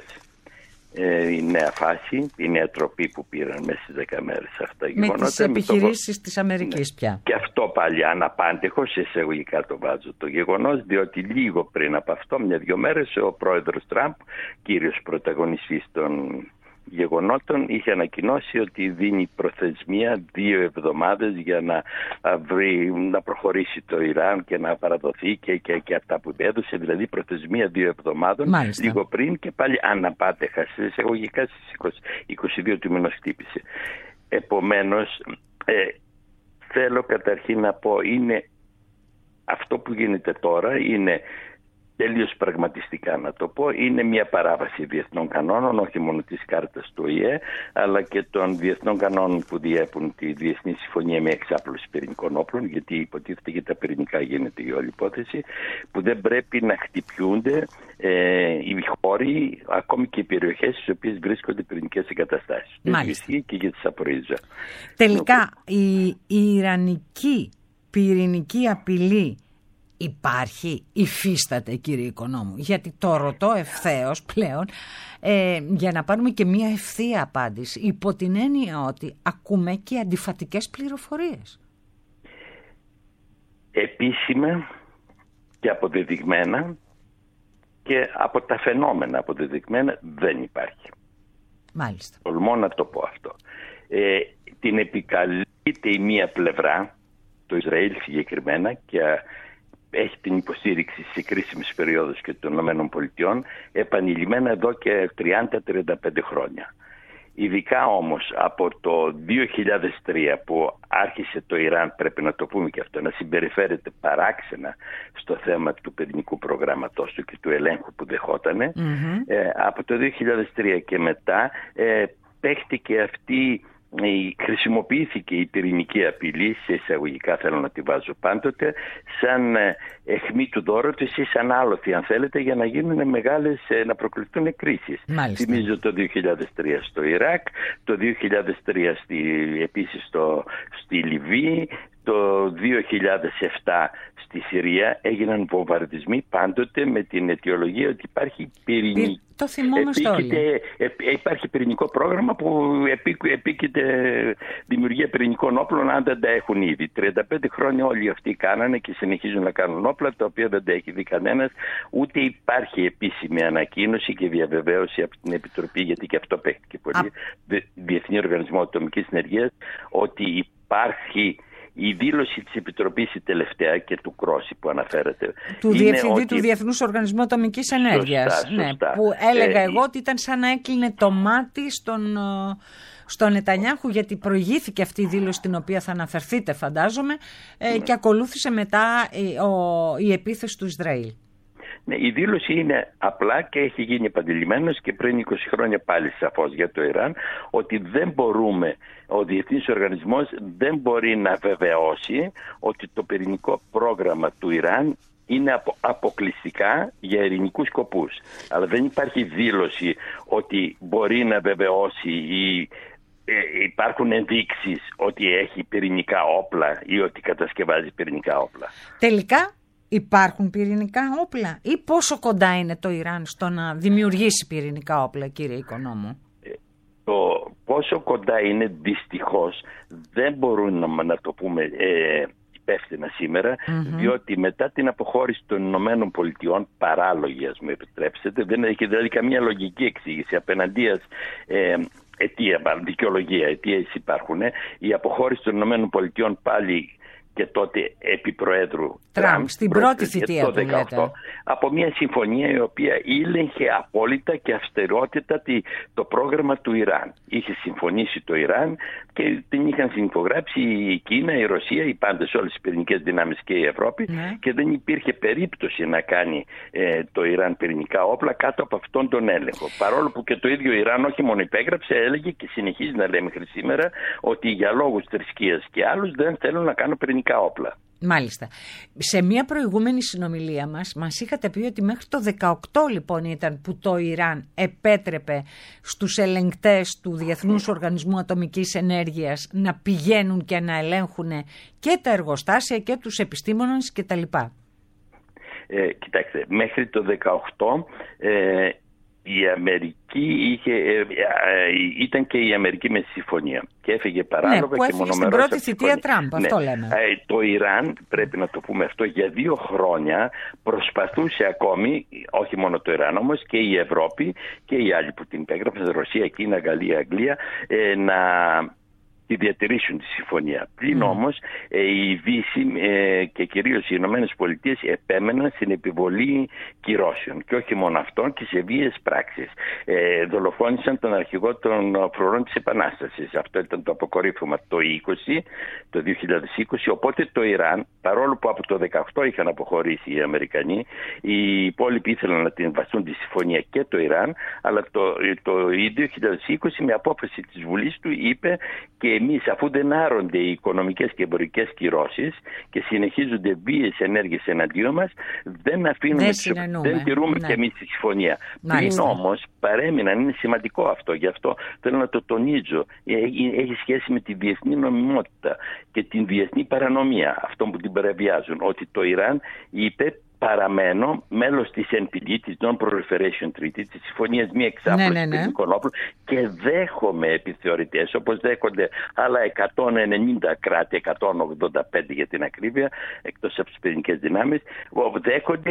ε, η νέα φάση, η νέα τροπή που πήραν μέσα στις δέκα μέρες αυτά. Με τις επιχειρήσεις το... της Αμερικής ναι. πια. Και αυτό πάλι αναπάντεχο, σε εισαγωγικά το βάζω το γεγονός, διότι λίγο πριν από αυτό, μια-δυο μέρες, ο πρόεδρος Τραμπ, κύριος πρωταγωνιστής των γεγονότων, είχε ανακοινώσει ότι δίνει προθεσμία δύο εβδομάδες για να, βρει, να προχωρήσει το Ιράν και να παραδοθεί και, και, και αυτά που έδωσε, δηλαδή προθεσμία δύο εβδομάδων. Μάλιστα. Λίγο πριν, και πάλι αναπάτεχα, σε εισαγωγικά στις είκοσι δύο του μηνός χτύπησε. Επομένως, ε, θέλω καταρχήν να πω, είναι αυτό που γίνεται τώρα είναι τελείως πραγματιστικά να το πω, είναι μια παράβαση διεθνών κανόνων, όχι μόνο της κάρτας του Ο Η Ε, αλλά και των διεθνών κανόνων που διέπουν τη Διεθνή Συμφωνία με Εξάπλωση Πυρηνικών Όπλων, γιατί υποτίθεται για τα πυρηνικά γίνεται η όλη υπόθεση, που δεν πρέπει να χτυπιούνται ε, οι χώροι, ακόμη και οι περιοχές στις οποίες βρίσκονται πυρηνικές εγκαταστάσεις. Ισχύει και για τη Ζαπορίζια. Τελικά, η, η Ιρανική πυρηνική απειλή υπάρχει, υφίσταται, κύριε Οικονόμου? Γιατί το ρωτώ ευθέως πλέον ε, για να πάρουμε και μια ευθεία απάντηση, υπό την έννοια ότι ακούμε και αντιφατικές πληροφορίες. Επίσημα και αποδεδειγμένα και από τα φαινόμενα αποδεδειγμένα δεν υπάρχει. Μάλιστα. Τολμώ να το πω αυτό. Ε, την επικαλείται η μία πλευρά, το Ισραήλ συγκεκριμένα, και έχει την υποστήριξη σε κρίσιμες περιόδους και των ΗΠΑ επανειλημμένα εδώ και τριάντα με τριάντα πέντε χρόνια. Ειδικά όμως από το δύο χιλιάδες τρία που άρχισε το Ιράν, πρέπει να το πούμε και αυτό, να συμπεριφέρεται παράξενα στο θέμα του πυρηνικού προγράμματός του και του ελέγχου που δεχότανε, mm-hmm. ε, από το δύο χιλιάδες τρία και μετά ε, παίχτηκε αυτή, χρησιμοποιήθηκε η πυρηνική απειλή, σε εισαγωγικά θέλω να τη βάζω πάντοτε, σαν αιχμή του δώρου της ή σαν άλοθη αν θέλετε, για να γίνουν μεγάλες, να προκληθούν κρίσεις. Μάλιστα. Θυμίζω το δύο χιλιάδες τρία στο Ιράκ, το δύο χιλιάδες τρία στη, επίσης στο, στη Λιβύη, το δύο χιλιάδες επτά στη Συρία έγιναν βομβαρδισμοί πάντοτε με την αιτιολογία ότι υπάρχει πυρηνική. Το θυμόμαστε όλοι. Υπάρχει πυρηνικό πρόγραμμα που επίκειται δημιουργία πυρηνικών όπλων αν δεν τα έχουν ήδη. τριάντα πέντε χρόνια όλοι αυτοί κάνανε και συνεχίζουν να κάνουν όπλα τα οποία δεν τα έχει δει κανένας, ούτε υπάρχει επίσημη ανακοίνωση και διαβεβαίωση από την Επιτροπή, γιατί και αυτό παίχτηκε πολύ, Α... Διεθνή Οργανισμό Ατομικής Ενέργειας, ότι υπάρχει η δήλωση της Επιτροπής η τελευταία και του Κρόση που αναφέρεται. Του Διευθυντή ότι... του Διεθνούς Οργανισμού Ατομικής Ενέργειας. Σωστά, ναι, σωστά. Που έλεγα ε, εγώ ότι ήταν σαν να έκλεινε το μάτι στον, στον Νετανιάχου, γιατί προηγήθηκε αυτή η δήλωση την οποία θα αναφερθείτε φαντάζομαι, ε, ναι. και ακολούθησε μετά η, ο, η επίθεση του Ισραήλ. Ναι, η δήλωση είναι απλά και έχει γίνει επανειλημμένος και πριν είκοσι χρόνια πάλι σαφώς για το Ιράν, ότι δεν μπορούμε, ο Διεθνής Οργανισμός δεν μπορεί να βεβαιώσει ότι το πυρηνικό πρόγραμμα του Ιράν είναι αποκλειστικά για ειρηνικούς σκοπούς. Αλλά δεν υπάρχει δήλωση ότι μπορεί να βεβαιώσει ή ε, υπάρχουν ενδείξεις ότι έχει πυρηνικά όπλα ή ότι κατασκευάζει πυρηνικά όπλα. Τελικά υπάρχουν πυρηνικά όπλα ή πόσο κοντά είναι το Ιράν στο να δημιουργήσει πυρηνικά όπλα, κύριε Οικονόμου? Ε, το πόσο κοντά είναι δυστυχώς δεν μπορούμε να, να το πούμε ε, υπεύθυνα σήμερα, mm-hmm. διότι μετά την αποχώρηση των Ηνωμένων Πολιτειών, παράλογη ας μου επιτρέψετε, δεν έχει δηλαδή καμία λογική εξήγηση απέναντίας ε, αιτία, δικαιολογία, αιτίες υπάρχουν, η αποχώρηση των Ηνωμένων Πολιτειών πάλι και τότε επί Προέδρου Τραμπ, στην πρώτη θητεία του λέτε. Από μια συμφωνία η οποία ήλεγχε απόλυτα και αυστηρότητα το πρόγραμμα του Ιράν. Είχε συμφωνήσει το Ιράν και την είχαν συνυπογράψει η Κίνα, η Ρωσία, οι πάντες όλες οι πυρηνικές δυνάμεις και η Ευρώπη, ναι. και δεν υπήρχε περίπτωση να κάνει ε, το Ιράν πυρηνικά όπλα κάτω από αυτόν τον έλεγχο. Παρόλο που και το ίδιο Ιράν όχι μόνο υπέγραψε, έλεγε και συνεχίζει να λέει μέχρι σήμερα ότι για λόγους θρησκείας και άλλους δεν θέλουν να κάνουν πυρηνικά όπλα. Μάλιστα. Σε μια προηγούμενη συνομιλία μας, μας είχατε πει ότι μέχρι το δεκαοκτώ λοιπόν ήταν που το Ιράν επέτρεπε στους ελεγκτές του Διεθνούς Οργανισμού Ατομικής Ενέργειας να πηγαίνουν και να ελέγχουν και τα εργοστάσια και τους επιστήμονες κτλ. Ε, κοιτάξτε, μέχρι το δεκαοκτώ ε, η Αμερική είχε, ε, ε, ήταν και η Αμερική με συμφωνία και έφυγε παράλογα, ναι, και μονομερώς. Στην πρώτη θητεία Τραμπ, ναι. αυτό λέμε. Ε, το Ιράν, πρέπει να το πούμε αυτό, για δύο χρόνια προσπαθούσε ακόμη, όχι μόνο το Ιράν όμως, και η Ευρώπη και οι άλλοι που την υπέγραψαν, Ρωσία, Κίνα, Γαλλία, Αγγλία, ε, να τη διατηρήσουν τη συμφωνία. Πλην mm. όμως ε, η Δύση ε, και κυρίως οι Ηνωμένες Πολιτείες επέμεναν στην επιβολή κυρώσεων και όχι μόνο αυτών και σε βίαιες πράξεις. Ε, δολοφόνησαν τον αρχηγό των φρουρών της Επανάστασης. Αυτό ήταν το αποκορύφωμα το είκοσι, το δύο χιλιάδες είκοσι, οπότε το Ιράν, παρόλο που από το δεκαοκτώ είχαν αποχωρήσει οι Αμερικανοί, οι υπόλοιποι ήθελαν να την βαστούν τη συμφωνία και το Ιράν, αλλά το, το δύο χιλιάδες είκοσι με απόφαση της Βουλής του είπε και εμείς, αφού δεν άρονται οι οικονομικές και εμπορικές κυρώσεις και συνεχίζονται βίαιες ενέργειες εναντίον μας, δεν αφήνουμε, δεν, δεν τηρούμε ναι. και εμείς τη συμφωνία. Πριν όμως παρέμειναν, είναι σημαντικό αυτό, γι' αυτό θέλω να το τονίζω, έχει σχέση με τη διεθνή νομιμότητα και την διεθνή παρανομία αυτών που την παραβιάζουν, ότι το Ιράν είπε παραμένω μέλος της Εν Πι Ντι, της Non-Proliferation Treaty, της Συμφωνίας Μη Εξάπλωσης ναι, ναι, ναι. Πυρηνικών Όπλων, και δέχομαι επιθεωρητές, όπως δέχονται άλλα εκατόν ενενήντα κράτη, εκατόν ογδόντα πέντε για την ακρίβεια, εκτός από τις πυρηνικές δυνάμεις, δέχονται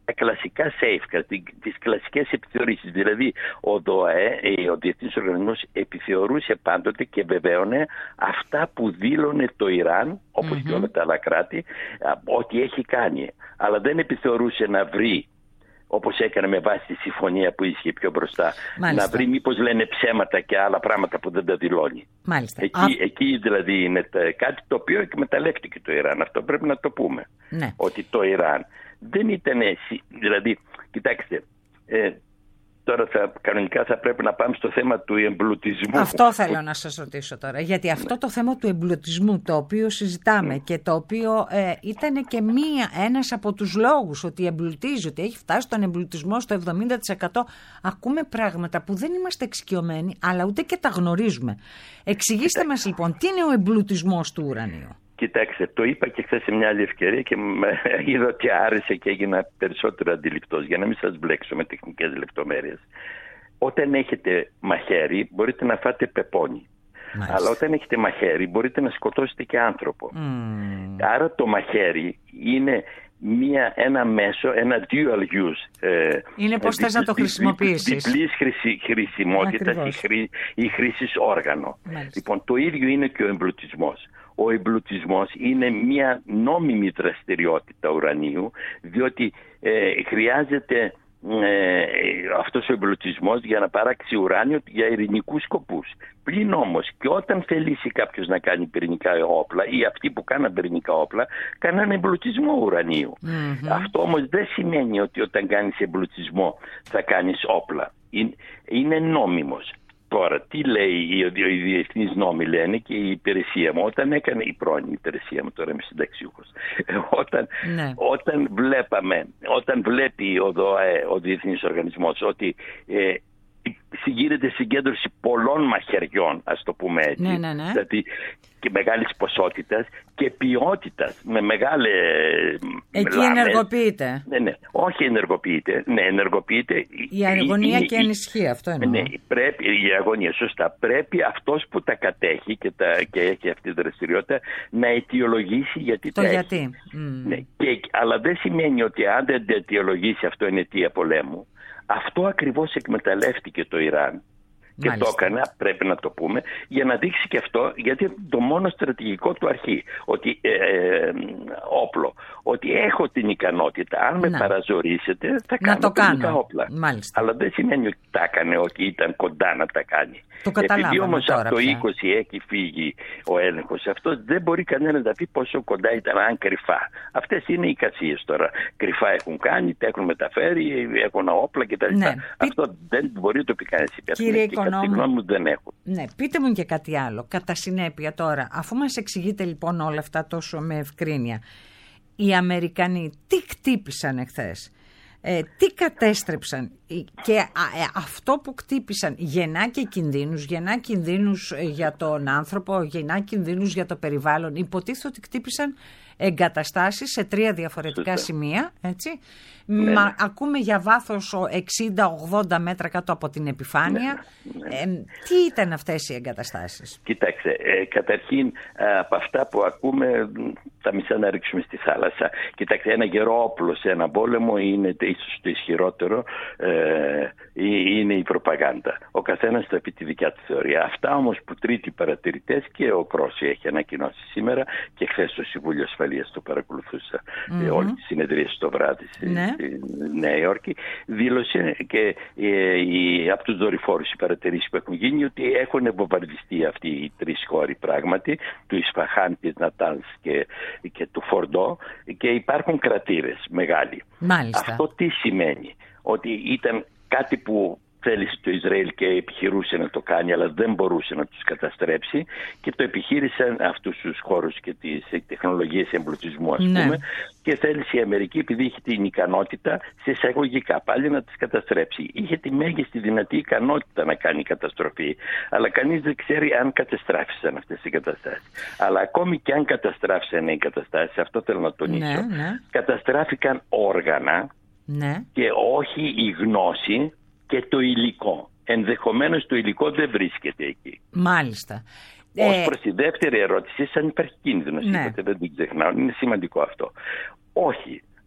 τα κλασικά safeguards, τις κλασικές επιθεωρήσεις. Δηλαδή ο ΔΟΕ, ο Διεθνής Οργανισμός, επιθεωρούσε πάντοτε και βεβαίωνε αυτά που δήλωνε το Ιράν, όπως mm-hmm. και όλα τα άλλα κράτη, ότι έχει κάνει. Αλλά δεν επιθεωρούσε να βρει, όπως έκανε με βάση τη συμφωνία που ίσχυε πιο μπροστά, Μάλιστα. να βρει μήπως λένε ψέματα και άλλα πράγματα που δεν τα δηλώνει. Μάλιστα. Εκεί, Α... εκεί δηλαδή είναι κάτι το οποίο εκμεταλλεύτηκε το Ιράν. Αυτό πρέπει να το πούμε. Ναι. Ότι το Ιράν δεν ήταν, δηλαδή, κοιτάξτε, ε, τώρα θα, κανονικά θα πρέπει να πάμε στο θέμα του εμπλουτισμού. Αυτό θέλω να σας ρωτήσω τώρα. Γιατί αυτό το θέμα του εμπλουτισμού, το οποίο συζητάμε mm. και το οποίο ε, ήταν και μία, ένας από τους λόγους ότι εμπλουτίζει, ότι έχει φτάσει στον εμπλουτισμό στο εβδομήντα τοις εκατό. Ακούμε πράγματα που δεν είμαστε εξοικειωμένοι, αλλά ούτε και τα γνωρίζουμε. Εξηγήστε μας λοιπόν, τι είναι ο εμπλουτισμός του ουρανίου. Κοιτάξτε, το είπα και χθες σε μια άλλη ευκαιρία και είδα ότι άρεσε και έγινα περισσότερο αντιληπτός, για να μην σας μπλέξω με τεχνικές λεπτομέρειες. Όταν έχετε μαχαίρι μπορείτε να φάτε πεπόνι. Μάλιστα. Αλλά όταν έχετε μαχαίρι μπορείτε να σκοτώσετε και άνθρωπο. Mm. Άρα το μαχαίρι είναι μια, ένα μέσο, ένα dual use. Ε, είναι πώς θες να το χρησιμοποιήσεις. Διπλής χρησι, χρησιμότητας ή, χρή, ή χρήσης όργανο. Μάλιστα. Λοιπόν, το ίδιο είναι και ο εμπλουτισμός. Ο εμπλουτισμός είναι μια νόμιμη δραστηριότητα ουρανίου, διότι ε, χρειάζεται ε, αυτός ο εμπλουτισμός για να παράξει ουράνιο για ειρηνικούς σκοπούς. Πλην όμως και όταν θελήσει κάποιος να κάνει πυρηνικά όπλα ή αυτοί που κάνουν πυρηνικά όπλα κάνουν εμπλουτισμό ουρανίου. Mm-hmm. Αυτό όμως δεν σημαίνει ότι όταν κάνεις εμπλουτισμό θα κάνεις όπλα. Είναι, είναι νόμιμος. Τώρα, τι λέει οι διεθνείς νόμοι, λένε, και η υπηρεσία μου, όταν έκανε η πρώην υπηρεσία μου, τώρα είμαι συνταξιούχος, όταν, ναι. όταν βλέπαμε, όταν βλέπει ο ΔΟΕ, ο Διεθνής Οργανισμός, ότι ε, γίνεται συγκέντρωση πολλών μαχαιριών, ας το πούμε έτσι, ναι, ναι, ναι. δηλαδή και μεγάλης ποσότητας και ποιότητας, με μεγάλε... Εκεί λάμες. Ενεργοποιείται. Ναι, ναι, όχι ενεργοποιείται, ναι, ενεργοποιείται. Η αγωνία η, και η, ενισχύει, αυτό εννοώ. Ναι, πρέπει, η αγωνία, σωστά. Πρέπει αυτός που τα κατέχει και, τα, και έχει αυτή τη δραστηριότητα να αιτιολογήσει γιατί το τα γιατί. έχει. Mm. Ναι, και, αλλά δεν σημαίνει ότι αν δεν αιτιολογήσει αυτό είναι αιτία πολέμου. Αυτό ακριβώς εκμεταλλεύτηκε το Ιράν. Και Μάλιστα. το έκανα, πρέπει να το πούμε, για να δείξει και αυτό, γιατί το μόνο στρατηγικό του αρχή, ότι, ε, ε, όπλο, ότι έχω την ικανότητα, αν με παραζωρίσετε, θα να κάνω πυρηνικά όπλα. Μάλιστα. Αλλά δεν σημαίνει ότι τα έκανε, ότι ήταν κοντά να τα κάνει. Το Επειδή όμως από το πια. είκοσι έχει φύγει ο έλεγχος, αυτό δεν μπορεί κανένα να πει πόσο κοντά ήταν, αν κρυφά. Αυτές είναι οι εικασίες τώρα. Κρυφά έχουν κάνει, τα έχουν μεταφέρει, έχουν όπλα κτλ. Ναι. Αυτό δεν μπορεί να το πει κανένας υπεύθυνος. Μου δεν έχω. Ναι, πείτε μου και κάτι άλλο. Κατά συνέπεια τώρα, αφού μας εξηγείτε λοιπόν όλα αυτά τόσο με ευκρίνεια, οι Αμερικανοί τι χτύπησαν εχθές, ε, τι κατέστρεψαν και α, ε, αυτό που χτύπησαν γεννά και κινδύνους, γεννά κινδύνους για τον άνθρωπο, γεννά κινδύνους για το περιβάλλον. Υποτίθεται ότι χτύπησαν εγκαταστάσεις σε τρία διαφορετικά Σωστά. σημεία, έτσι. Ναι. Μα, ακούμε για βάθος εξήντα ογδόντα μέτρα κάτω από την επιφάνεια. Ναι, ναι. Ε, τι ήταν αυτές οι εγκαταστάσεις? Κοιτάξτε, ε, καταρχήν από αυτά που ακούμε τα μισά να ρίξουμε στη θάλασσα. Κοιτάξτε, ένα γερό όπλο σε ένα πόλεμο είναι ίσως το ισχυρότερο, ε, είναι η προπαγάνδα. Ο καθένας θα πει τη δικιά του θεωρία. Αυτά όμως που τρίτοι παρατηρητές και ο Κρόση έχει ανακοινώσει σήμερα και χθες στο Συμβούλιο Ασφαλείας το παρακολουθούσα mm-hmm. όλη τη συνεδρία το βράδυ ναι. στη Νέα Υόρκη, δήλωσε και ε, οι, από τους δορυφόρους οι παρατηρήσεις που έχουν γίνει ότι έχουν βομβαρδιστεί αυτοί οι τρεις χώροι πράγματι, του Ισφαχάν, της Νατάνς και, και του Φορντό, και υπάρχουν κρατήρες μεγάλοι. Μάλιστα. Αυτό τι σημαίνει? Ότι ήταν κάτι που θέλησε το Ισραήλ και επιχειρούσε να το κάνει, αλλά δεν μπορούσε να τους καταστρέψει και το επιχείρησαν αυτούς τους χώρους και τις τεχνολογίες εμπλουτισμού, ας ναι. πούμε, και θέλησε η Αμερική, επειδή είχε την ικανότητα σε εισαγωγικά πάλι να τις καταστρέψει. Είχε τη μέγιστη δυνατή ικανότητα να κάνει καταστροφή, αλλά κανείς δεν ξέρει αν καταστράφησαν αυτές οι καταστάσεις. Αλλά ακόμη και αν καταστράφησαν οι καταστάσεις, αυτό θέλω να τονίσω, ναι, ναι. καταστράφηκαν όργανα ναι. και όχι η γνώση και το υλικό. Ενδεχομένως το υλικό δεν βρίσκεται εκεί. Μάλιστα. Ως ε... προς τη δεύτερη ερώτηση, σαν υπάρχει κίνδυνος, ναι. είπατε, δεν την ξεχνάω, είναι σημαντικό αυτό. Όχι,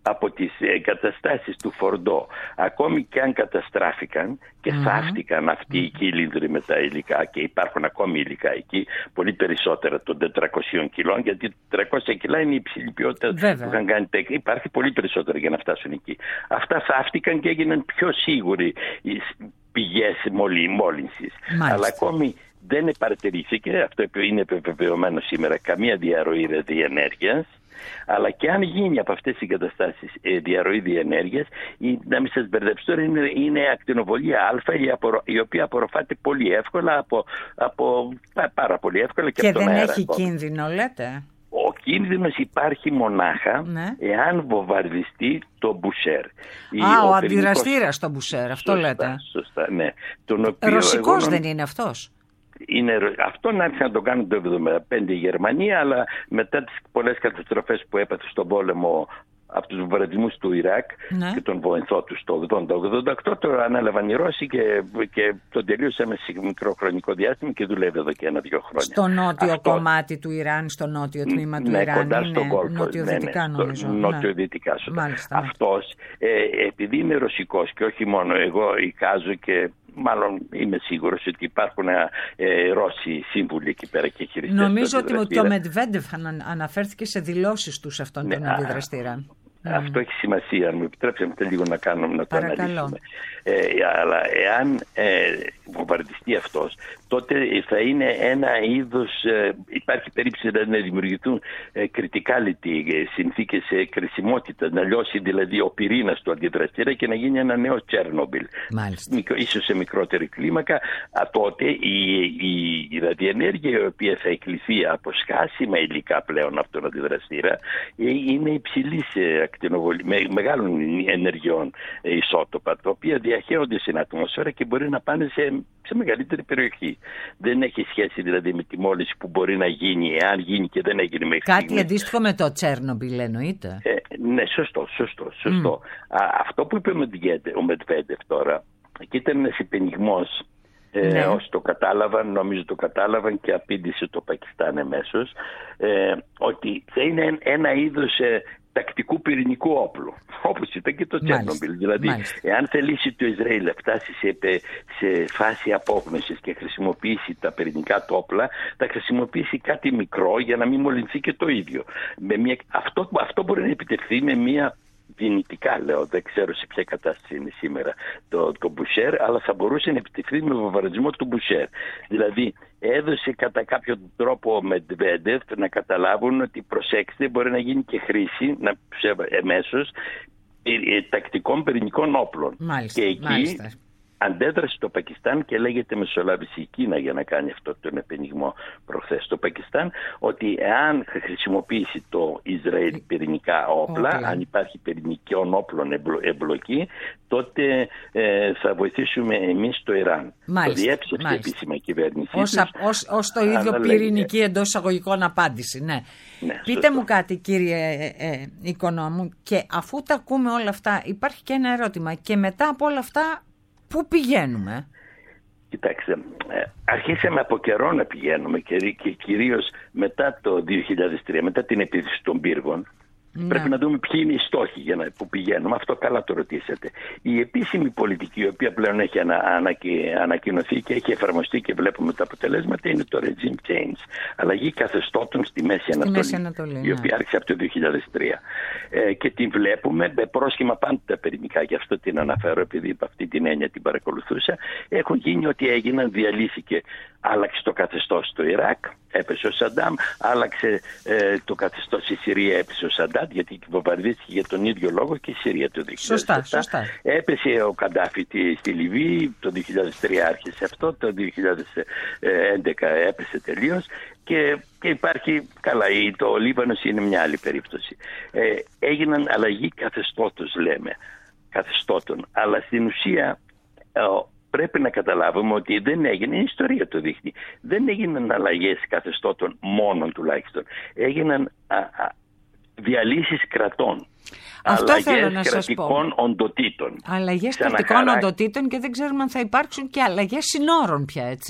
από τις εγκαταστάσεις του Φορντό, ακόμη και αν καταστράφηκαν και mm-hmm. θαύτηκαν αυτοί οι κύλινδροι με τα υλικά, και υπάρχουν ακόμη υλικά εκεί, πολύ περισσότερα των τετρακοσίων κιλών, γιατί τετρακόσια κιλά είναι η υψηλή ποιότητα Βέβαια. που είχαν κάνει. Υπάρχει πολύ περισσότερα για να φτάσουν εκεί. Αυτά θαύτηκαν και έγιναν πιο σίγουροι οι πηγές μόλυνσης. Αλλά ακόμη δεν παρατηρήθηκε, αυτό είναι επιβεβαιωμένο σήμερα, καμία διαρροή ραδιενέργειας. Αλλά και αν γίνει από αυτές τις εγκαταστάσεις ε, διαρροή διενέργειας, να μην σας μπερδέψω τώρα, είναι, είναι ακτινοβολία Α, η, απο, η οποία απορροφάται πολύ εύκολα, από, από, πάρα πολύ εύκολα και, και από τον αέρα. Και δεν έχει κίνδυνο, λέτε? Ο κίνδυνος υπάρχει μονάχα ναι. εάν βομβαρδιστεί το Μπουσέρ. Α, ο, ο αντιδραστήρας στο Μπουσέρ, αυτό σωστά, λέτε. Σωστά, ναι. Τον οποίο Ρωσικός εγώ, δεν είναι αυτός? Είναι, αυτόν άρχισαν να το κάνουν το εβδομήντα πέντε η Γερμανία, αλλά μετά τις πολλές καταστροφές που έπαθε στον πόλεμο από τους βομβαρδισμούς του Ιράκ ναι. και τον βοηθό του το ογδόντα ογδόντα οκτώ, τώρα ανέλαβαν οι Ρώσοι και, και τον τελείωσαμε σε μικρό χρονικό διάστημα και δουλεύει εδώ και ένα-δύο χρόνια. Στο νότιο Αυτό, κομμάτι του Ιράν, στο νότιο τμήμα του ναι, Ιράν, κοντά είναι στον κόλπο, νοτιοδυτικά ναι, ναι, νομίζω. Νοτιοδυτικά, ναι. Αυτός, ε, επειδή είναι ρωσικός και όχι μόνο, εγώ εικάζω και μάλλον είμαι σίγουρος ότι υπάρχουν ε, Ρώσοι σύμβουλοι εκεί πέρα και χειριστές. Νομίζω ότι και ο Μετβέντεφ αναφέρθηκε σε δηλώσεις του σε αυτόν ναι, τον αντιδραστήρα. Αυτό mm. έχει σημασία, αν μου επιτρέψετε λίγο να κάνουμε να το Παρακαλώ. αναλύσουμε. Ε, αλλά εάν ε, βομβαρδιστεί αυτός, τότε θα είναι ένα είδος, ε, υπάρχει περίπτωση να δημιουργηθούν ε, criticality, ε, συνθήκες ε, κρισιμότητα, να λιώσει δηλαδή ο πυρήνας του αντιδραστήρα και να γίνει ένα νέο Τσέρνομπιλ. Μικρο, ίσως σε μικρότερη κλίμακα. Α, τότε η, η, η ραδιενέργεια η οποία θα εκκληθεί από σκάσιμα υλικά πλέον από τον αντιδραστήρα ε, είναι υψηλής ε, με μεγάλων ενεργειών ισότοπα, τα οποία διαχέονται στην ατμόσφαιρα και μπορεί να πάνε σε, σε μεγαλύτερη περιοχή. Δεν έχει σχέση δηλαδή με τη μόλυνση που μπορεί να γίνει, εάν γίνει και δεν έγινε μέχρι Κάτι στιγμή. αντίστοιχο με το Τσέρνομπιλ εννοείται. Ε, ναι, σωστό, σωστό, σωστό. Mm. Α, αυτό που είπε ο Μετβέντεφ τώρα, και ήταν ένας υπενιγμός, Ε, ναι. Όσοι το κατάλαβαν, νομίζω το κατάλαβαν και απήντησε το Πακιστάν εμέσως, ε, ότι θα είναι ένα είδος ε, τακτικού πυρηνικού όπλου, όπως ήταν και το Τσέρνομπιλ. Δηλαδή, Μάλιστα. εάν θελήσει το Ισραήλ να φτάσει σε, σε φάση απόγνωσης και χρησιμοποιήσει τα πυρηνικά του όπλα, θα χρησιμοποιήσει κάτι μικρό για να μην μολυνθεί και το ίδιο. Με μια, αυτό, αυτό μπορεί να επιτευχθεί με μια δυνητικά, λέω, δεν ξέρω σε ποια κατάσταση είναι σήμερα το, το Μπουσέρ, αλλά θα μπορούσε να επιτευχθεί με βομβαρδισμό του Μπουσέρ. Δηλαδή έδωσε κατά κάποιο τρόπο ο Μετβέντεφ να καταλάβουν ότι προσέξτε, μπορεί να γίνει και χρήση να, εμέσως ε, ε, τακτικών πυρηνικών όπλων. Μάλιστα, και εκεί μάλιστα. αντέδρασε το Πακιστάν και λέγεται μεσολάβηση η Κίνα για να κάνει αυτό τον επενιγμό προχθές. Το Πακιστάν ότι εάν χρησιμοποιήσει το Ισραήλ πυρηνικά όπλα, okay. αν υπάρχει πυρηνικών όπλων εμπλοκή, τότε ε, θα βοηθήσουμε εμείς το Ιράν. Μάλιστα, το διέψευσε επίσημα η κυβέρνησή ως, τους. Ως, ως το ίδιο πυρηνική εντός εισαγωγικών απάντηση. Ναι. Ναι, Πείτε σωστό. μου κάτι κύριε ε, ε, Οικονόμου, και αφού τα ακούμε όλα αυτά υπάρχει και ένα ερώτημα, και μετά από όλα αυτά πού πηγαίνουμε? Κοιτάξτε, αρχίσαμε από καιρό να πηγαίνουμε και, και κυρίως μετά το δύο χιλιάδες τρία, μετά την επίθεση των πύργων. Ναι. Πρέπει να δούμε ποιοι είναι οι στόχοι για να που πηγαίνουμε. Αυτό καλά το ρωτήσατε. Η επίσημη πολιτική, η οποία πλέον έχει ανα, ανακοι, ανακοινωθεί και έχει εφαρμοστεί και βλέπουμε τα αποτελέσματα, είναι το regime change. Αλλαγή καθεστώτων στη Μέση στη Ανατολή, Μέση Ανατολή, η οποία ναι. άρχισε από το δύο χιλιάδες τρία. Ε, και την βλέπουμε με πρόσχημα πάντα τα πυρηνικά, γι' αυτό την αναφέρω, επειδή από αυτή την έννοια την παρακολουθούσα. Έχουν γίνει ό,τι έγιναν, διαλύθηκε. Άλλαξε το καθεστώς στο Ιράκ, έπεσε ο Σαντάμ, άλλαξε ε, το καθεστώς στη Συρία, έπεσε ο Σαντάμ, γιατί βομβαρδίστηκε για τον ίδιο λόγο και η Συρία το δύο χιλιάδες επτά. Σωστά, σωστά. Έπεσε ο Καντάφη στη Λιβύη, το δύο χιλιάδες τρία άρχισε αυτό, το δύο χιλιάδες έντεκα έπεσε τελείως και, και υπάρχει, καλά, το Λίβανος είναι μια άλλη περίπτωση. Ε, έγιναν αλλαγή καθεστώτος, λέμε, καθεστώτων, αλλά στην ουσία ε, πρέπει να καταλάβουμε ότι δεν έγινε, η ιστορία το δείχνει, δεν έγιναν αλλαγές καθεστώτων μόνον τουλάχιστον, έγιναν α, α, διαλύσεις κρατών. Αυτό αλλαγές θέλω να σας πω. κρατικών οντοτήτων. Αλλαγές κρατικών οντοτήτων, και δεν ξέρουμε αν θα υπάρξουν και αλλαγές συνόρων πια, έτσι.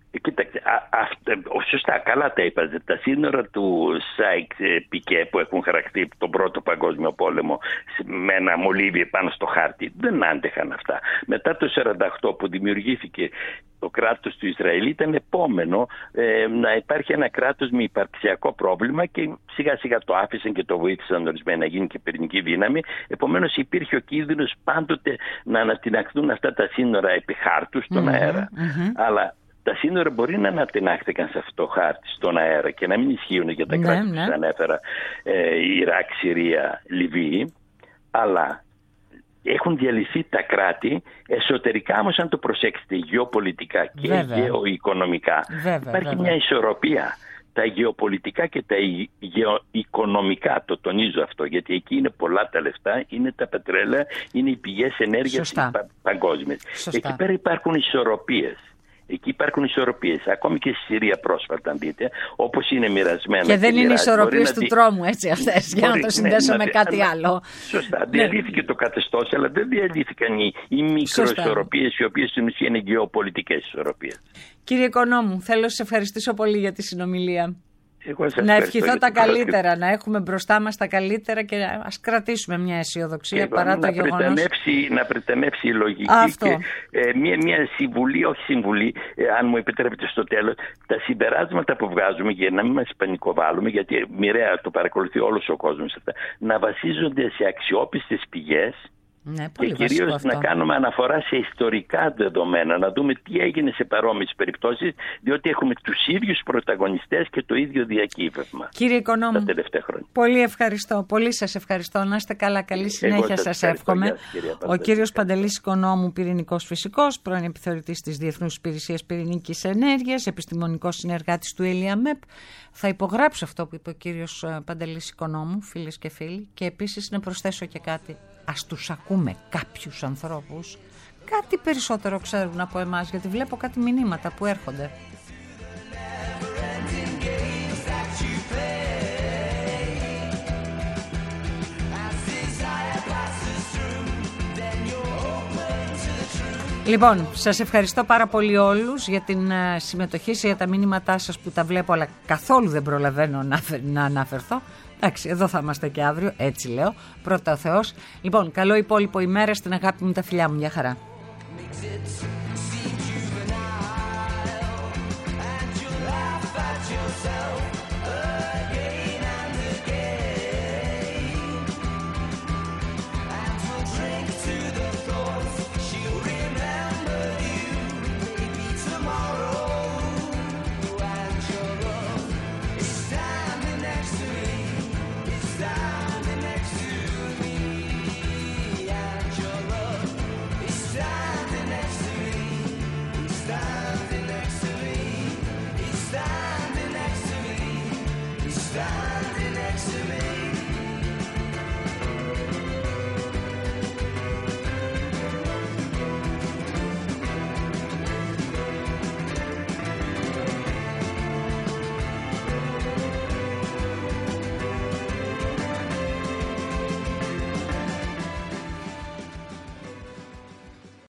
Κοίταξε, α, α, σωστά, καλά τα είπατε. Τα σύνορα του Σάικς-Πικέ που έχουν χαρακτεί τον Πρώτο Παγκόσμιο Πόλεμο με ένα μολύβι πάνω στο χάρτη δεν άντεχαν αυτά. Μετά το σαράντα οκτώ που δημιουργήθηκε το κράτος του Ισραήλ ήταν επόμενο ε, να υπάρχει ένα κράτος με υπαρξιακό πρόβλημα και σιγά σιγά το άφησαν και το βοήθησαν ορισμένα να γίνει και πυρηνική δύναμη. Επομένως υπήρχε ο κίνδυνος πάντοτε να ανατιναχθούν αυτά τα σύνορα επί χάρτου στον mm-hmm, αέρα. Mm-hmm. Αλλά τα σύνορα μπορεί να ανατινάχθηκαν σε αυτό το χάρτη στον αέρα και να μην ισχύουν για τα ναι, κράτη ναι. που σας ανέφερα, ε, Ιράκ, Συρία, Λιβύη, αλλά έχουν διαλυθεί τα κράτη εσωτερικά όμως, αν το προσέξετε, γεωπολιτικά και βέβαια. γεωοικονομικά. Βέβαια, Υπάρχει βέβαια. μια ισορροπία. Τα γεωπολιτικά και τα γεωοικονομικά, το τονίζω αυτό, γιατί εκεί είναι πολλά τα λεφτά, είναι τα πετρέλαια, είναι οι πηγές ενέργειας πα- παγκόσμιες. Εκεί πέρα υπάρχουν ισορροπίες. Εκεί υπάρχουν ισορροπίες. Ακόμη και στη Συρία πρόσφατα, αν δείτε, όπως είναι μοιρασμένα. Και δεν και είναι ισορροπίες του δι... τρόμου, έτσι αυτές, για μπορεί, να το συνδέσω ναι, με κάτι ναι, άλλο. Σωστά. Διαλύθηκε το καθεστώς, αλλά δεν διαλύθηκαν οι, οι μικροισορροπίες, οι οποίες στην ουσία είναι γεωπολιτικές ισορροπίες. Κύριε Οικονόμου, θέλω να σας ευχαριστήσω πολύ για τη συνομιλία. Να ευχηθώ τα καλύτερα, να έχουμε μπροστά μας τα καλύτερα και ας κρατήσουμε μια αισιοδοξία και παρά το να γεγονός. Να πρετανεύσει η λογική. Αυτό. Και ε, μια, μια συμβουλή, όχι συμβουλή, ε, αν μου επιτρέπετε στο τέλος, τα συμπεράσματα που βγάζουμε για να μην μας πανικοβάλλουμε, γιατί μοιραία το παρακολουθεί όλος ο κόσμος αυτά, να βασίζονται σε αξιόπιστες πηγές. Ναι, και κυρίως να κάνουμε αναφορά σε ιστορικά δεδομένα, να δούμε τι έγινε σε παρόμοιες περιπτώσεις, διότι έχουμε τους ίδιους πρωταγωνιστές και το ίδιο διακύβευμα. Κύριε Οικονόμου, τα τελευταία χρόνια. Πολύ ευχαριστώ, πολύ σας ευχαριστώ. Να είστε καλά, καλή συνέχεια σας εύχομαι. Γεια, Ο κύριος Παντελής Οικονόμου, πυρηνικός φυσικός, πρώην επιθεωρητής της Διεθνούς Υπηρεσίας Πυρηνικής Ενέργειας, επιστημονικός συνεργάτης του ΕΛΙΑΜΕΠ. Θα υπογράψω αυτό που είπε ο κύριος Παντελής Οικονόμου, φίλες και φίλοι, και επίσης να προσθέσω και κάτι. Ας τους ακούμε κάποιους ανθρώπους, κάτι περισσότερο ξέρουν από εμάς, γιατί βλέπω κάτι μηνύματα που έρχονται. Λοιπόν, σας ευχαριστώ πάρα πολύ όλους για την συμμετοχή σας, για τα μηνύματά σας που τα βλέπω, αλλά καθόλου δεν προλαβαίνω να, να αναφερθώ. Εντάξει, εδώ θα είμαστε και αύριο, έτσι λέω, πρώτα ο Θεός. Λοιπόν, καλό υπόλοιπο ημέρα, στην αγάπη μου, τα φιλιά μου, για χαρά. Standing next to me.